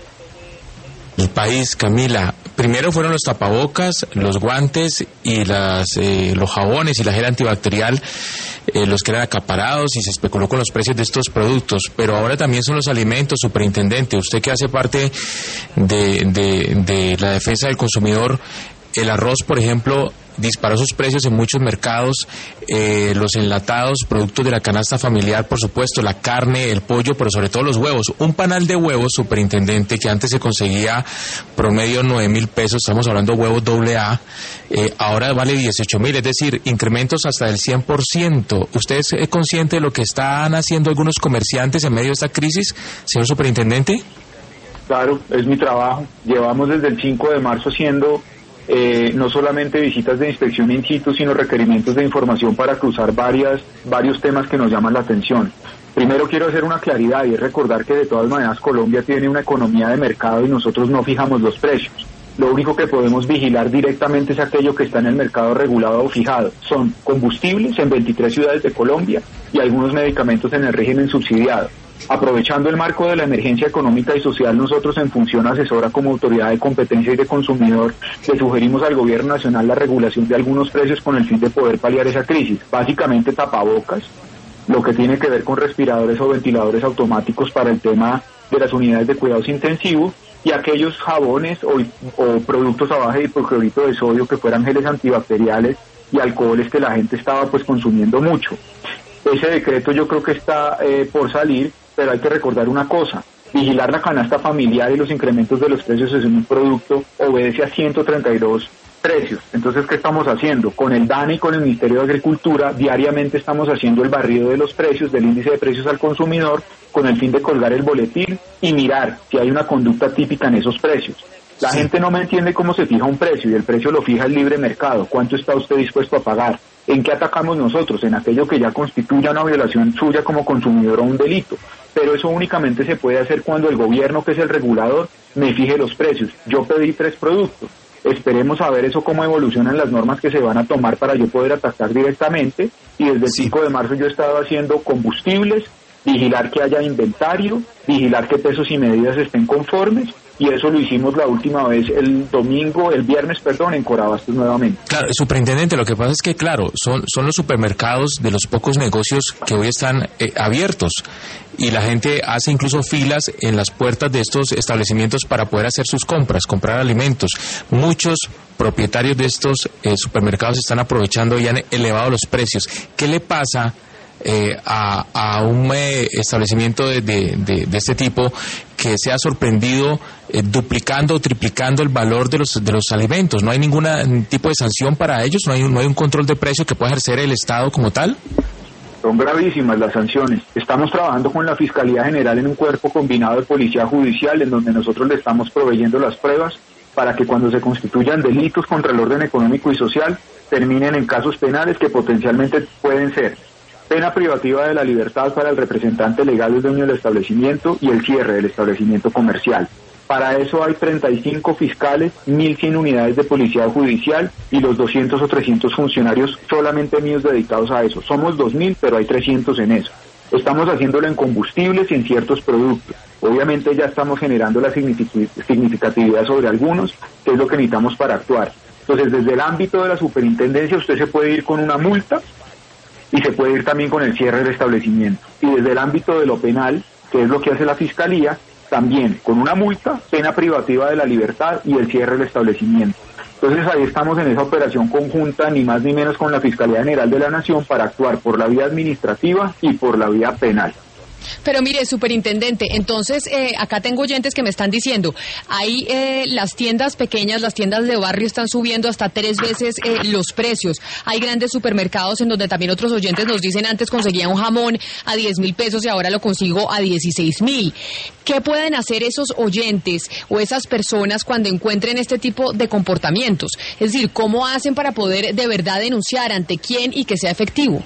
El país, Camila, primero fueron los tapabocas, los guantes y las eh, los jabones y la gel antibacterial, eh, los que eran acaparados, y se especuló con los precios de estos productos, pero ahora también son los alimentos. Superintendente, usted que hace parte de, de, de la defensa del consumidor, el arroz, por ejemplo, disparó sus precios en muchos mercados, eh, los enlatados, productos de la canasta familiar, por supuesto, la carne, el pollo, pero sobre todo los huevos. Un panal de huevos, superintendente, que antes se conseguía promedio nueve mil pesos, estamos hablando de huevos doble A, eh, ahora vale dieciocho mil, es decir, incrementos hasta del cien por ciento. ¿Usted es consciente de lo que están haciendo algunos comerciantes en medio de esta crisis, señor superintendente? Claro, es mi trabajo. Llevamos desde el cinco de marzo haciendo Eh, no solamente visitas de inspección in situ, sino requerimientos de información para cruzar varias, varios temas que nos llaman la atención. Primero quiero hacer una claridad y es recordar que de todas maneras Colombia tiene una economía de mercado y nosotros no fijamos los precios. Lo único que podemos vigilar directamente es aquello que está en el mercado regulado o fijado. Son combustibles en veintitrés ciudades de Colombia y algunos medicamentos en el régimen subsidiado. Aprovechando el marco de la emergencia económica y social, nosotros en función asesora como autoridad de competencia y de consumidor le sugerimos al gobierno nacional la regulación de algunos precios con el fin de poder paliar esa crisis. Básicamente tapabocas, lo que tiene que ver con respiradores o ventiladores automáticos para el tema de las unidades de cuidados intensivos, y aquellos jabones o, o productos a base de hipoclorito de sodio que fueran geles antibacteriales y alcoholes que la gente estaba pues consumiendo mucho. Ese decreto yo creo que está eh, por salir, pero hay que recordar una cosa: vigilar la canasta familiar y los incrementos de los precios en un producto obedece a ciento treinta y dos precios. Entonces, ¿qué estamos haciendo? Con el DANE y con el Ministerio de Agricultura, diariamente estamos haciendo el barrido de los precios, del índice de precios al consumidor, con el fin de colgar el boletín y mirar si hay una conducta típica en esos precios. La sí. gente no me entiende cómo se fija un precio, y el precio lo fija el libre mercado. ¿Cuánto está usted dispuesto a pagar? ¿En qué atacamos nosotros? En aquello que ya constituya una violación suya como consumidor o un delito. Pero eso únicamente se puede hacer cuando el gobierno, que es el regulador, me fije los precios. Yo pedí tres productos. Esperemos a ver eso cómo evolucionan las normas que se van a tomar para yo poder atacar directamente. Y desde el sí. cinco de marzo yo he estado haciendo combustibles, vigilar que haya inventario, vigilar que pesos y medidas estén conformes, y eso lo hicimos la última vez el domingo, el viernes, perdón, en Corabastos nuevamente. Claro, superintendente, lo que pasa es que, claro, son, son los supermercados de los pocos negocios que hoy están eh, abiertos, y la gente hace incluso filas en las puertas de estos establecimientos para poder hacer sus compras, comprar alimentos. Muchos propietarios de estos eh, supermercados están aprovechando y han elevado los precios. ¿Qué le pasa Eh, a, a un eh, establecimiento de, de, de, de este tipo que se ha sorprendido eh, duplicando o triplicando el valor de los de los alimentos? ¿No hay ningún tipo de sanción para ellos? ¿No hay, no hay un control de precio que pueda ejercer el Estado como tal? Son gravísimas las sanciones. Estamos trabajando con la Fiscalía General en un cuerpo combinado de policía judicial, en donde nosotros le estamos proveyendo las pruebas para que cuando se constituyan delitos contra el orden económico y social terminen en casos penales que potencialmente pueden ser pena privativa de la libertad para el representante legal del dueño del establecimiento y el cierre del establecimiento comercial. Para eso hay treinta y cinco fiscales, mil cien unidades de policía judicial y los doscientos o trescientos funcionarios solamente míos dedicados a eso. Somos dos mil, pero hay trescientos en eso. Estamos haciéndolo en combustibles y en ciertos productos. Obviamente ya estamos generando la significatividad sobre algunos, que es lo que necesitamos para actuar. Entonces, desde el ámbito de la superintendencia, usted se puede ir con una multa y se puede ir también con el cierre del establecimiento. Y desde el ámbito de lo penal, que es lo que hace la Fiscalía, también con una multa, pena privativa de la libertad y el cierre del establecimiento. Entonces ahí estamos en esa operación conjunta, ni más ni menos con la Fiscalía General de la Nación, para actuar por la vía administrativa y por la vía penal. Pero mire, superintendente, entonces eh, acá tengo oyentes que me están diciendo, ahí eh, las tiendas pequeñas, las tiendas de barrio están subiendo hasta tres veces eh, los precios. Hay grandes supermercados en donde también otros oyentes nos dicen antes conseguía un jamón a diez mil pesos y ahora lo consigo a dieciséis mil. ¿Qué pueden hacer esos oyentes o esas personas cuando encuentren este tipo de comportamientos? Es decir, ¿cómo hacen para poder de verdad denunciar ante quién y que sea efectivo?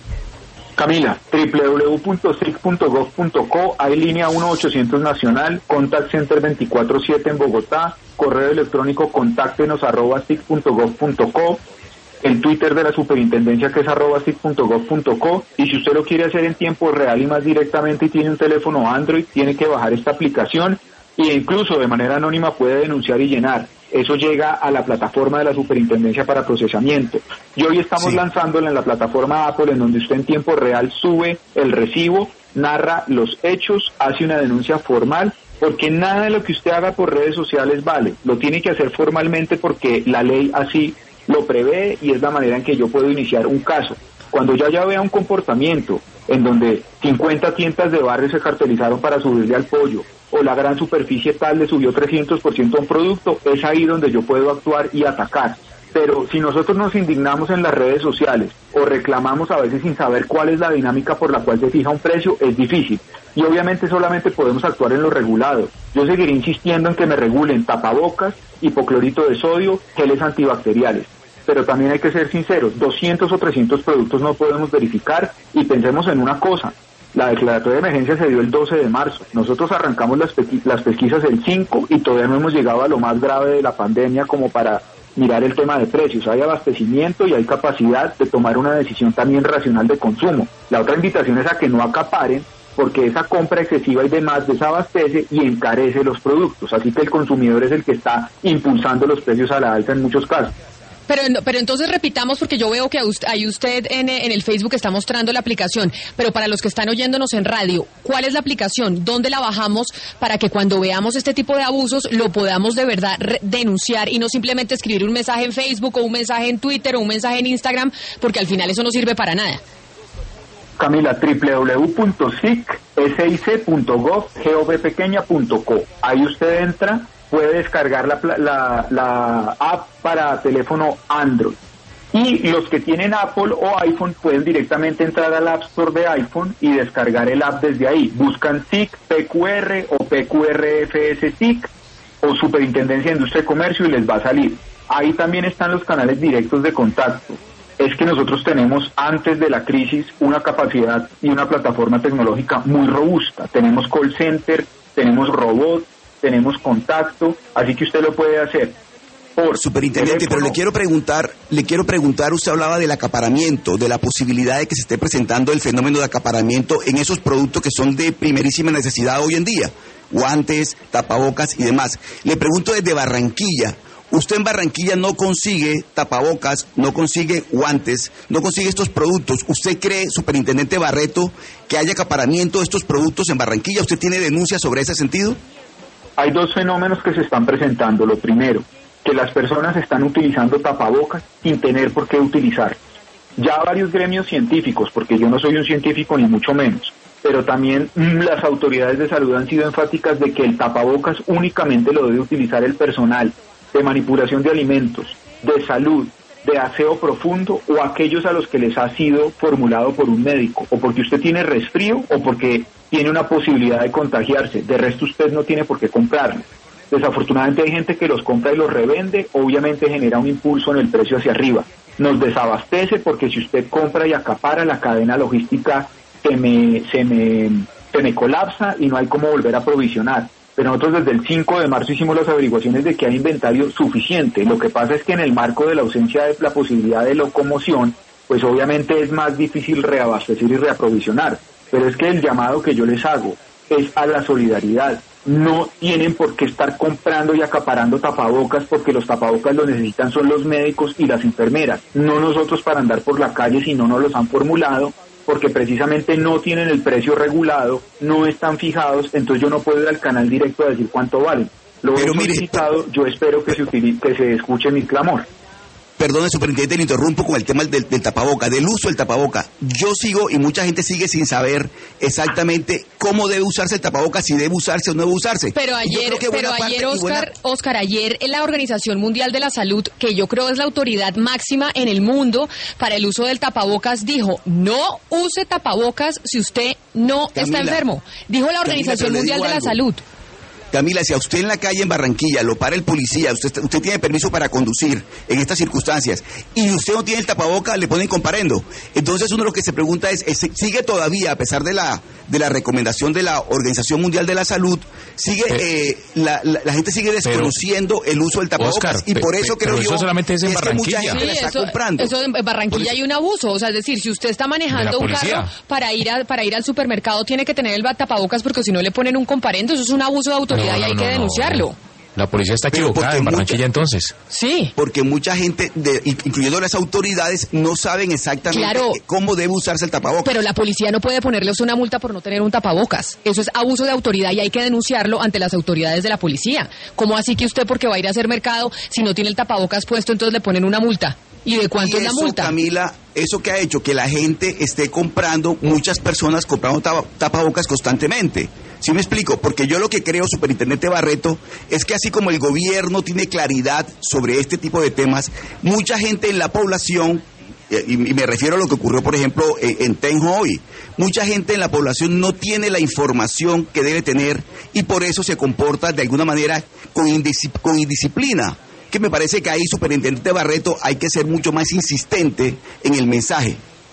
Camila, doble u doble u doble u punto s i c punto gov punto co, hay línea uno ochocientos nacional, Contact Center veinticuatro siete en Bogotá, correo electrónico contáctenos arroba s i c punto gov punto co, el Twitter de la superintendencia que es arroba s i c punto gov punto co, y si usted lo quiere hacer en tiempo real y más directamente y tiene un teléfono Android, tiene que bajar esta aplicación e incluso de manera anónima puede denunciar y llenar. Eso llega a la plataforma de la superintendencia para procesamiento. Y hoy estamos sí. lanzándola en la plataforma Apple, en donde usted en tiempo real sube el recibo, narra los hechos, hace una denuncia formal, porque nada de lo que usted haga por redes sociales vale. Lo tiene que hacer formalmente porque la ley así lo prevé y es la manera en que yo puedo iniciar un caso. Cuando ya ya vea un comportamiento en donde cincuenta tiendas de barrio se cartelizaron para subirle al pollo, o la gran superficie tal le subió trescientos por ciento a un producto, es ahí donde yo puedo actuar y atacar. Pero si nosotros nos indignamos en las redes sociales o reclamamos a veces sin saber cuál es la dinámica por la cual se fija un precio, es difícil. Y obviamente solamente podemos actuar en lo regulado. Yo seguiré insistiendo en que me regulen tapabocas, hipoclorito de sodio, geles antibacteriales. Pero también hay que ser sinceros, doscientos o trescientos productos no podemos verificar, y pensemos en una cosa. La declaratoria de emergencia se dio el doce de marzo. Nosotros arrancamos las, pesqui- las pesquisas el cinco y todavía no hemos llegado a lo más grave de la pandemia como para mirar el tema de precios. Hay abastecimiento y hay capacidad de tomar una decisión también racional de consumo. La otra invitación es a que no acaparen, porque esa compra excesiva y demás desabastece y encarece los productos. Así que el consumidor es el que está impulsando los precios a la alta en muchos casos. Pero, pero entonces repitamos, porque yo veo que ahí usted en, en el Facebook está mostrando la aplicación, pero para los que están oyéndonos en radio, ¿cuál es la aplicación? ¿Dónde la bajamos para que cuando veamos este tipo de abusos lo podamos de verdad re- denunciar y no simplemente escribir un mensaje en Facebook o un mensaje en Twitter o un mensaje en Instagram, porque al final eso no sirve para nada? Camila, doble u doble u doble u punto sic punto gov punto co. Ahí usted entra puede descargar la, la, la app para teléfono Android. Y los que tienen Apple o iPhone pueden directamente entrar al App Store de iPhone y descargar el app desde ahí. Buscan S I C, P Q R o P Q R F S S I C o Superintendencia de Industria y Comercio y les va a salir. Ahí también están los canales directos de contacto. Es que nosotros tenemos, antes de la crisis, una capacidad y una plataforma tecnológica muy robusta. Tenemos call center, tenemos robot, tenemos contacto, así que usted lo puede hacer. Por Superintendente, teléfono. Pero le quiero preguntar, le quiero preguntar, usted hablaba del acaparamiento, de la posibilidad de que se esté presentando el fenómeno de acaparamiento en esos productos que son de primerísima necesidad hoy en día, guantes, tapabocas y demás. Le pregunto desde Barranquilla, usted en Barranquilla no consigue tapabocas, no consigue guantes, no consigue estos productos. ¿Usted cree, Superintendente Barreto, que haya acaparamiento de estos productos en Barranquilla? ¿Usted tiene denuncias sobre ese sentido? Hay dos fenómenos que se están presentando. Lo primero, que las personas están utilizando tapabocas sin tener por qué utilizar. Ya varios gremios científicos, porque yo no soy un científico ni mucho menos, pero también mmm, las autoridades de salud han sido enfáticas de que el tapabocas únicamente lo debe utilizar el personal de manipulación de alimentos, de salud, de aseo profundo o aquellos a los que les ha sido formulado por un médico, o porque usted tiene resfrío o porque tiene una posibilidad de contagiarse. De resto usted no tiene por qué comprarlo. Desafortunadamente hay gente que los compra y los revende, obviamente genera un impulso en el precio hacia arriba. Nos desabastece porque si usted compra y acapara, la cadena logística se me, se me, se me colapsa y no hay cómo volver a provisionar. Pero nosotros desde el cinco de marzo hicimos las averiguaciones de que hay inventario suficiente. Lo que pasa es que en el marco de la ausencia de la posibilidad de locomoción, pues obviamente es más difícil reabastecer y reaprovisionar. Pero es que el llamado que yo les hago es a la solidaridad. No tienen por qué estar comprando y acaparando tapabocas, porque los tapabocas lo necesitan son los médicos y las enfermeras, no nosotros para andar por la calle si no nos los han formulado, porque precisamente no tienen el precio regulado, no están fijados, entonces yo no puedo ir al canal directo a decir cuánto valen. Lo he solicitado, yo espero que se utilice, que se escuche mi clamor. Perdone, Superintendente, le interrumpo con el tema del, del tapaboca, del uso del tapaboca. Yo sigo y mucha gente sigue sin saber exactamente cómo debe usarse el tapaboca, si debe usarse o no debe usarse. Pero ayer, pero ayer Oscar, buena... Oscar, ayer en la Organización Mundial de la Salud, que yo creo es la autoridad máxima en el mundo para el uso del tapabocas, dijo, no use tapabocas si usted no Camila, está enfermo. Dijo la Organización Camila, Mundial de la Salud. Camila, si a usted en la calle en Barranquilla lo para el policía, usted usted tiene permiso para conducir en estas circunstancias y usted no tiene el tapaboca, le ponen comparendo. Entonces uno lo que se pregunta es, es sigue todavía, a pesar de la de la recomendación de la Organización Mundial de la Salud, sigue eh, la, la, la gente sigue desconociendo pero, el uso del tapabocas, Oscar, y por eso pero creo eso yo solamente es, en es que mucha gente sí, la está eso, comprando. Eso en Barranquilla hay un abuso, o sea, es decir, si usted está manejando un carro para ir a, para ir al supermercado tiene que tener el tapabocas porque si no le ponen un comparendo, eso es un abuso de autoridad. No, no, y hay no, que denunciarlo. No, no. La policía está equivocada en Barranquilla mucha, entonces. Sí. Porque mucha gente, de, incluyendo las autoridades, no saben exactamente claro, cómo debe usarse el tapabocas. Pero la policía no puede ponerles una multa por no tener un tapabocas. Eso es abuso de autoridad y hay que denunciarlo ante las autoridades de la policía. ¿Cómo así que usted, porque va a ir a hacer mercado, si no tiene el tapabocas puesto, entonces le ponen una multa? ¿Y de cuánto y es la eso, multa? Camila, eso que ha hecho que la gente esté comprando, muchas personas comprando tapabocas constantemente. ¿Sí me explico? Porque yo lo que creo, Superintendente Barreto, es que así como el gobierno tiene claridad sobre este tipo de temas, mucha gente en la población, y me refiero a lo que ocurrió, por ejemplo, en Tenjo hoy, mucha gente en la población no tiene la información que debe tener y por eso se comporta de alguna manera con, indiscip- con indisciplina. Que me parece que ahí, Superintendente Barreto, hay que ser mucho más insistente en el mensaje.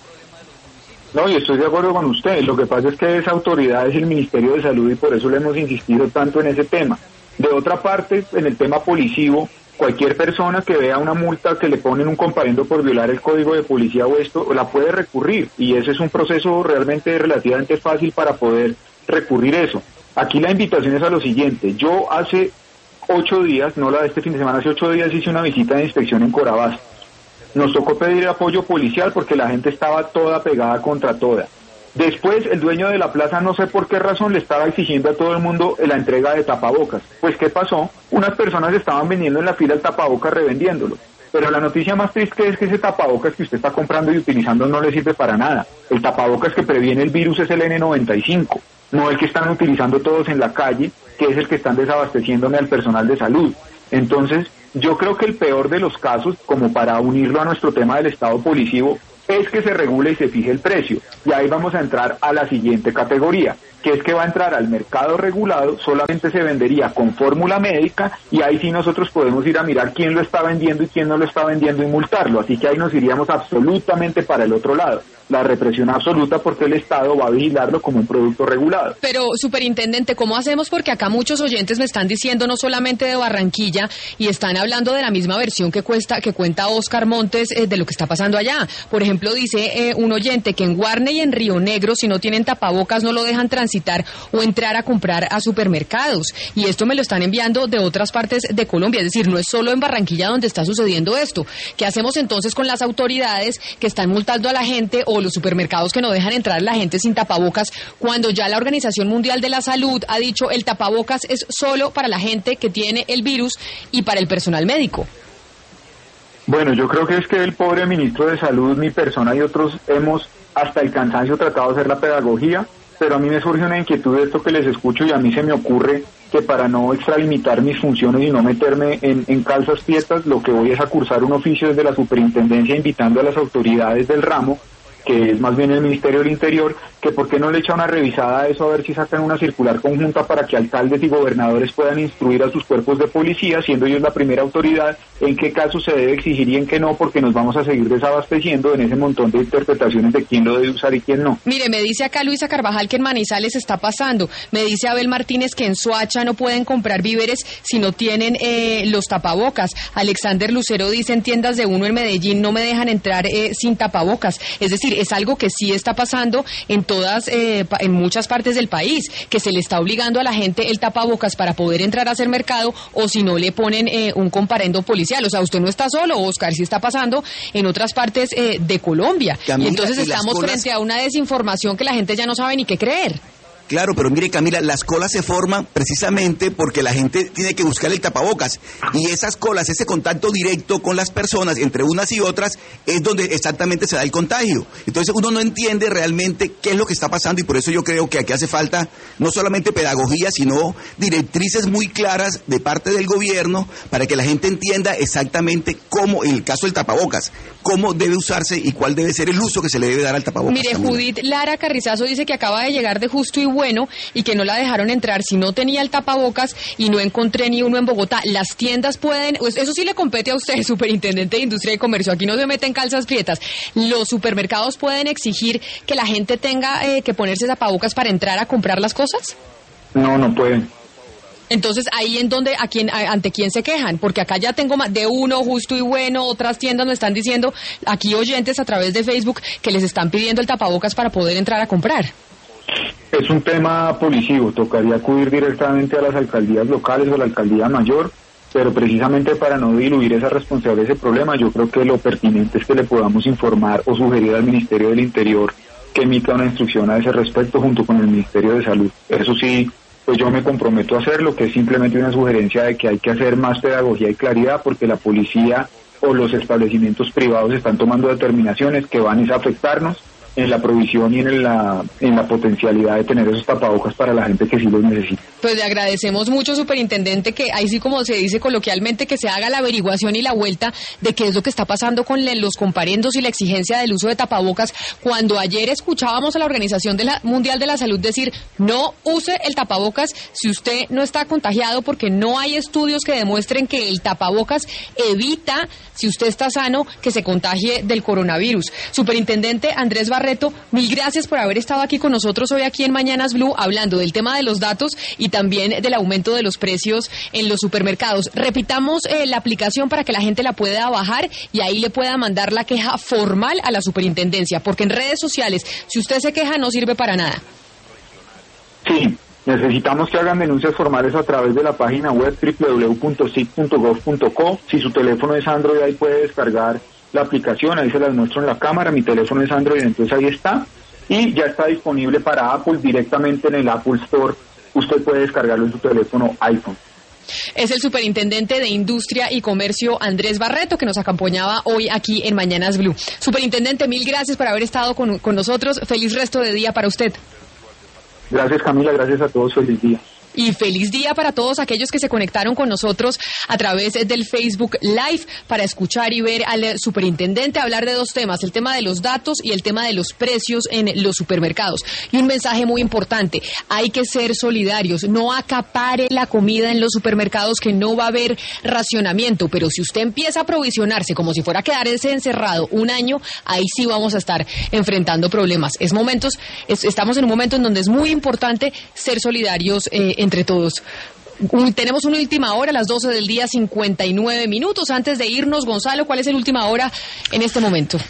No, y estoy de acuerdo con usted. Lo que pasa es que esa autoridad es el Ministerio de Salud y por eso le hemos insistido tanto en ese tema. De otra parte, en el tema policivo, cualquier persona que vea una multa que le ponen un comparendo por violar el código de policía o esto, la puede recurrir. Y ese es un proceso realmente relativamente fácil para poder recurrir eso. Aquí la invitación es a lo siguiente. Yo hace ocho días, no la de este fin de semana, hace ocho días hice una visita de inspección en Corabastos. Nos tocó pedir apoyo policial porque la gente estaba toda pegada contra toda. Después, el dueño de la plaza, no sé por qué razón, le estaba exigiendo a todo el mundo la entrega de tapabocas. Pues, ¿qué pasó? Unas personas estaban vendiendo en la fila el tapabocas revendiéndolo. Pero la noticia más triste es que ese tapabocas que usted está comprando y utilizando no le sirve para nada. El tapabocas que previene el virus es el ene noventa y cinco, no el que están utilizando todos en la calle que es el que están desabasteciéndome al personal de salud. Entonces, yo creo que el peor de los casos, como para unirlo a nuestro tema del Estado policivo, es que se regule y se fije el precio. Y ahí vamos a entrar a la siguiente categoría, que es que va a entrar al mercado regulado, solamente se vendería con fórmula médica, y ahí sí nosotros podemos ir a mirar quién lo está vendiendo y quién no lo está vendiendo y multarlo. Así que ahí nos iríamos absolutamente para el otro lado, la represión absoluta, porque el Estado va a vigilarlo como un producto regulado. Pero, superintendente, ¿cómo hacemos? Porque acá muchos oyentes me están diciendo, no solamente de Barranquilla, y están hablando de la misma versión que cuesta que cuenta Oscar Montes eh, de lo que está pasando allá. Por ejemplo, dice eh, un oyente que en Guarne y en Río Negro, si no tienen tapabocas, no lo dejan transitar o entrar a comprar a supermercados. Y esto me lo están enviando de otras partes de Colombia. Es decir, no es solo en Barranquilla donde está sucediendo esto. ¿Qué hacemos entonces con las autoridades que están multando a la gente, o los supermercados que no dejan entrar a la gente sin tapabocas, cuando ya la Organización Mundial de la Salud ha dicho el tapabocas es solo para la gente que tiene el virus y para el personal médico? Bueno, yo creo que es que el pobre ministro de Salud, mi persona y otros hemos hasta el cansancio tratado de hacer la pedagogía, pero a mí me surge una inquietud de esto que les escucho, y a mí se me ocurre que para no extralimitar mis funciones y no meterme en, en calzas prietas, lo que voy es a cursar un oficio desde la superintendencia invitando a las autoridades del ramo, que es más bien el Ministerio del Interior, que por qué no le echa una revisada a eso, a ver si sacan una circular conjunta para que alcaldes y gobernadores puedan instruir a sus cuerpos de policía, siendo ellos la primera autoridad, en qué casos se debe exigir y en qué no, porque nos vamos a seguir desabasteciendo en ese montón de interpretaciones de quién lo debe usar y quién no. Mire, me dice acá Luisa Carvajal que en Manizales está pasando, me dice Abel Martínez que en Soacha no pueden comprar víveres si no tienen eh, los tapabocas. Alexander Lucero dice en tiendas de uno en Medellín no me dejan entrar eh, sin tapabocas. Es decir, es algo que sí está pasando en todas, eh, en muchas partes del país, que se le está obligando a la gente el tapabocas para poder entrar a hacer mercado, o si no le ponen eh, un comparendo policial. O sea, usted no está solo, Oscar, sí está pasando en otras partes eh, de Colombia. Camila, y entonces y estamos colas... frente a una desinformación que la gente ya no sabe ni qué creer. Claro, pero mire, Camila, las colas se forman precisamente porque la gente tiene que buscar el tapabocas, y esas colas, ese contacto directo con las personas, entre unas y otras, es donde exactamente se da el contagio. Entonces uno no entiende realmente qué es lo que está pasando, y por eso yo creo que aquí hace falta no solamente pedagogía, sino directrices muy claras de parte del gobierno para que la gente entienda exactamente cómo, en el caso del tapabocas, cómo debe usarse y cuál debe ser el uso que se le debe dar al tapabocas. Mire, Camila. Judith Lara Carrizazo dice que acaba de llegar de Justo y Bueno y que no la dejaron entrar si no tenía el tapabocas, y no encontré ni uno en Bogotá. Las tiendas pueden, eso sí le compete a usted, superintendente de Industria y Comercio, aquí no se meten calzas prietas. Los supermercados pueden exigir que la gente tenga eh, que ponerse tapabocas para entrar a comprar las cosas. No, no pueden. Entonces, ahí en donde, a quién, a, ante quién se quejan, porque acá ya tengo más de uno, Justo y Bueno, otras tiendas me están diciendo, aquí oyentes a través de Facebook, que les están pidiendo el tapabocas para poder entrar a comprar. Es un tema policivo, tocaría acudir directamente a las alcaldías locales o a la alcaldía mayor, pero precisamente para no diluir esa responsabilidad, ese problema, yo creo que lo pertinente es que le podamos informar o sugerir al Ministerio del Interior que emita una instrucción a ese respecto junto con el Ministerio de Salud. Eso sí, pues yo me comprometo a hacerlo, que es simplemente una sugerencia de que hay que hacer más pedagogía y claridad, porque la policía o los establecimientos privados están tomando determinaciones que van a afectarnos en la provisión y en la en la potencialidad de tener esos tapabocas para la gente que sí los necesita. Pues le agradecemos mucho, superintendente, que ahí sí, como se dice coloquialmente, que se haga la averiguación y la vuelta de qué es lo que está pasando con los comparendos y la exigencia del uso de tapabocas, cuando ayer escuchábamos a la Organización de la, Mundial de la Salud decir no use el tapabocas si usted no está contagiado, porque no hay estudios que demuestren que el tapabocas evita, si usted está sano, que se contagie del coronavirus. Superintendente Andrés Barreto, mil gracias por haber estado aquí con nosotros hoy aquí en Mañanas Blue, hablando del tema de los datos y también del aumento de los precios en los supermercados. Repitamos eh, la aplicación para que la gente la pueda bajar y ahí le pueda mandar la queja formal a la superintendencia, porque en redes sociales, si usted se queja, no sirve para nada. Sí, necesitamos que hagan denuncias formales a través de la página web doble u doble u doble u punto sic punto gov punto co. Si su teléfono es Android, ahí puede descargar la aplicación, ahí se las muestro en la cámara, mi teléfono es Android, entonces ahí está, y ya está disponible para Apple directamente en el Apple Store, usted puede descargarlo en su teléfono iPhone. Es el superintendente de Industria y Comercio, Andrés Barreto, que nos acompañaba hoy aquí en Mañanas Blue. Superintendente, mil gracias por haber estado con, con nosotros, feliz resto de día para usted. Gracias, Camila, gracias a todos, feliz día. y feliz día para todos aquellos que se conectaron con nosotros a través del Facebook Live para escuchar y ver al superintendente hablar de dos temas, el tema de los datos y el tema de los precios en los supermercados. Y un mensaje muy importante, hay que ser solidarios, no acapare la comida en los supermercados, que no va a haber racionamiento, pero si usted empieza a provisionarse como si fuera a quedarse encerrado un año, ahí sí vamos a estar enfrentando problemas. Es momentos, es, estamos en un momento en donde es muy importante ser solidarios eh, entre todos. Un, tenemos una última hora, a las doce del día, cincuenta y nueve minutos. Antes de irnos, Gonzalo, ¿cuál es el última hora en este momento?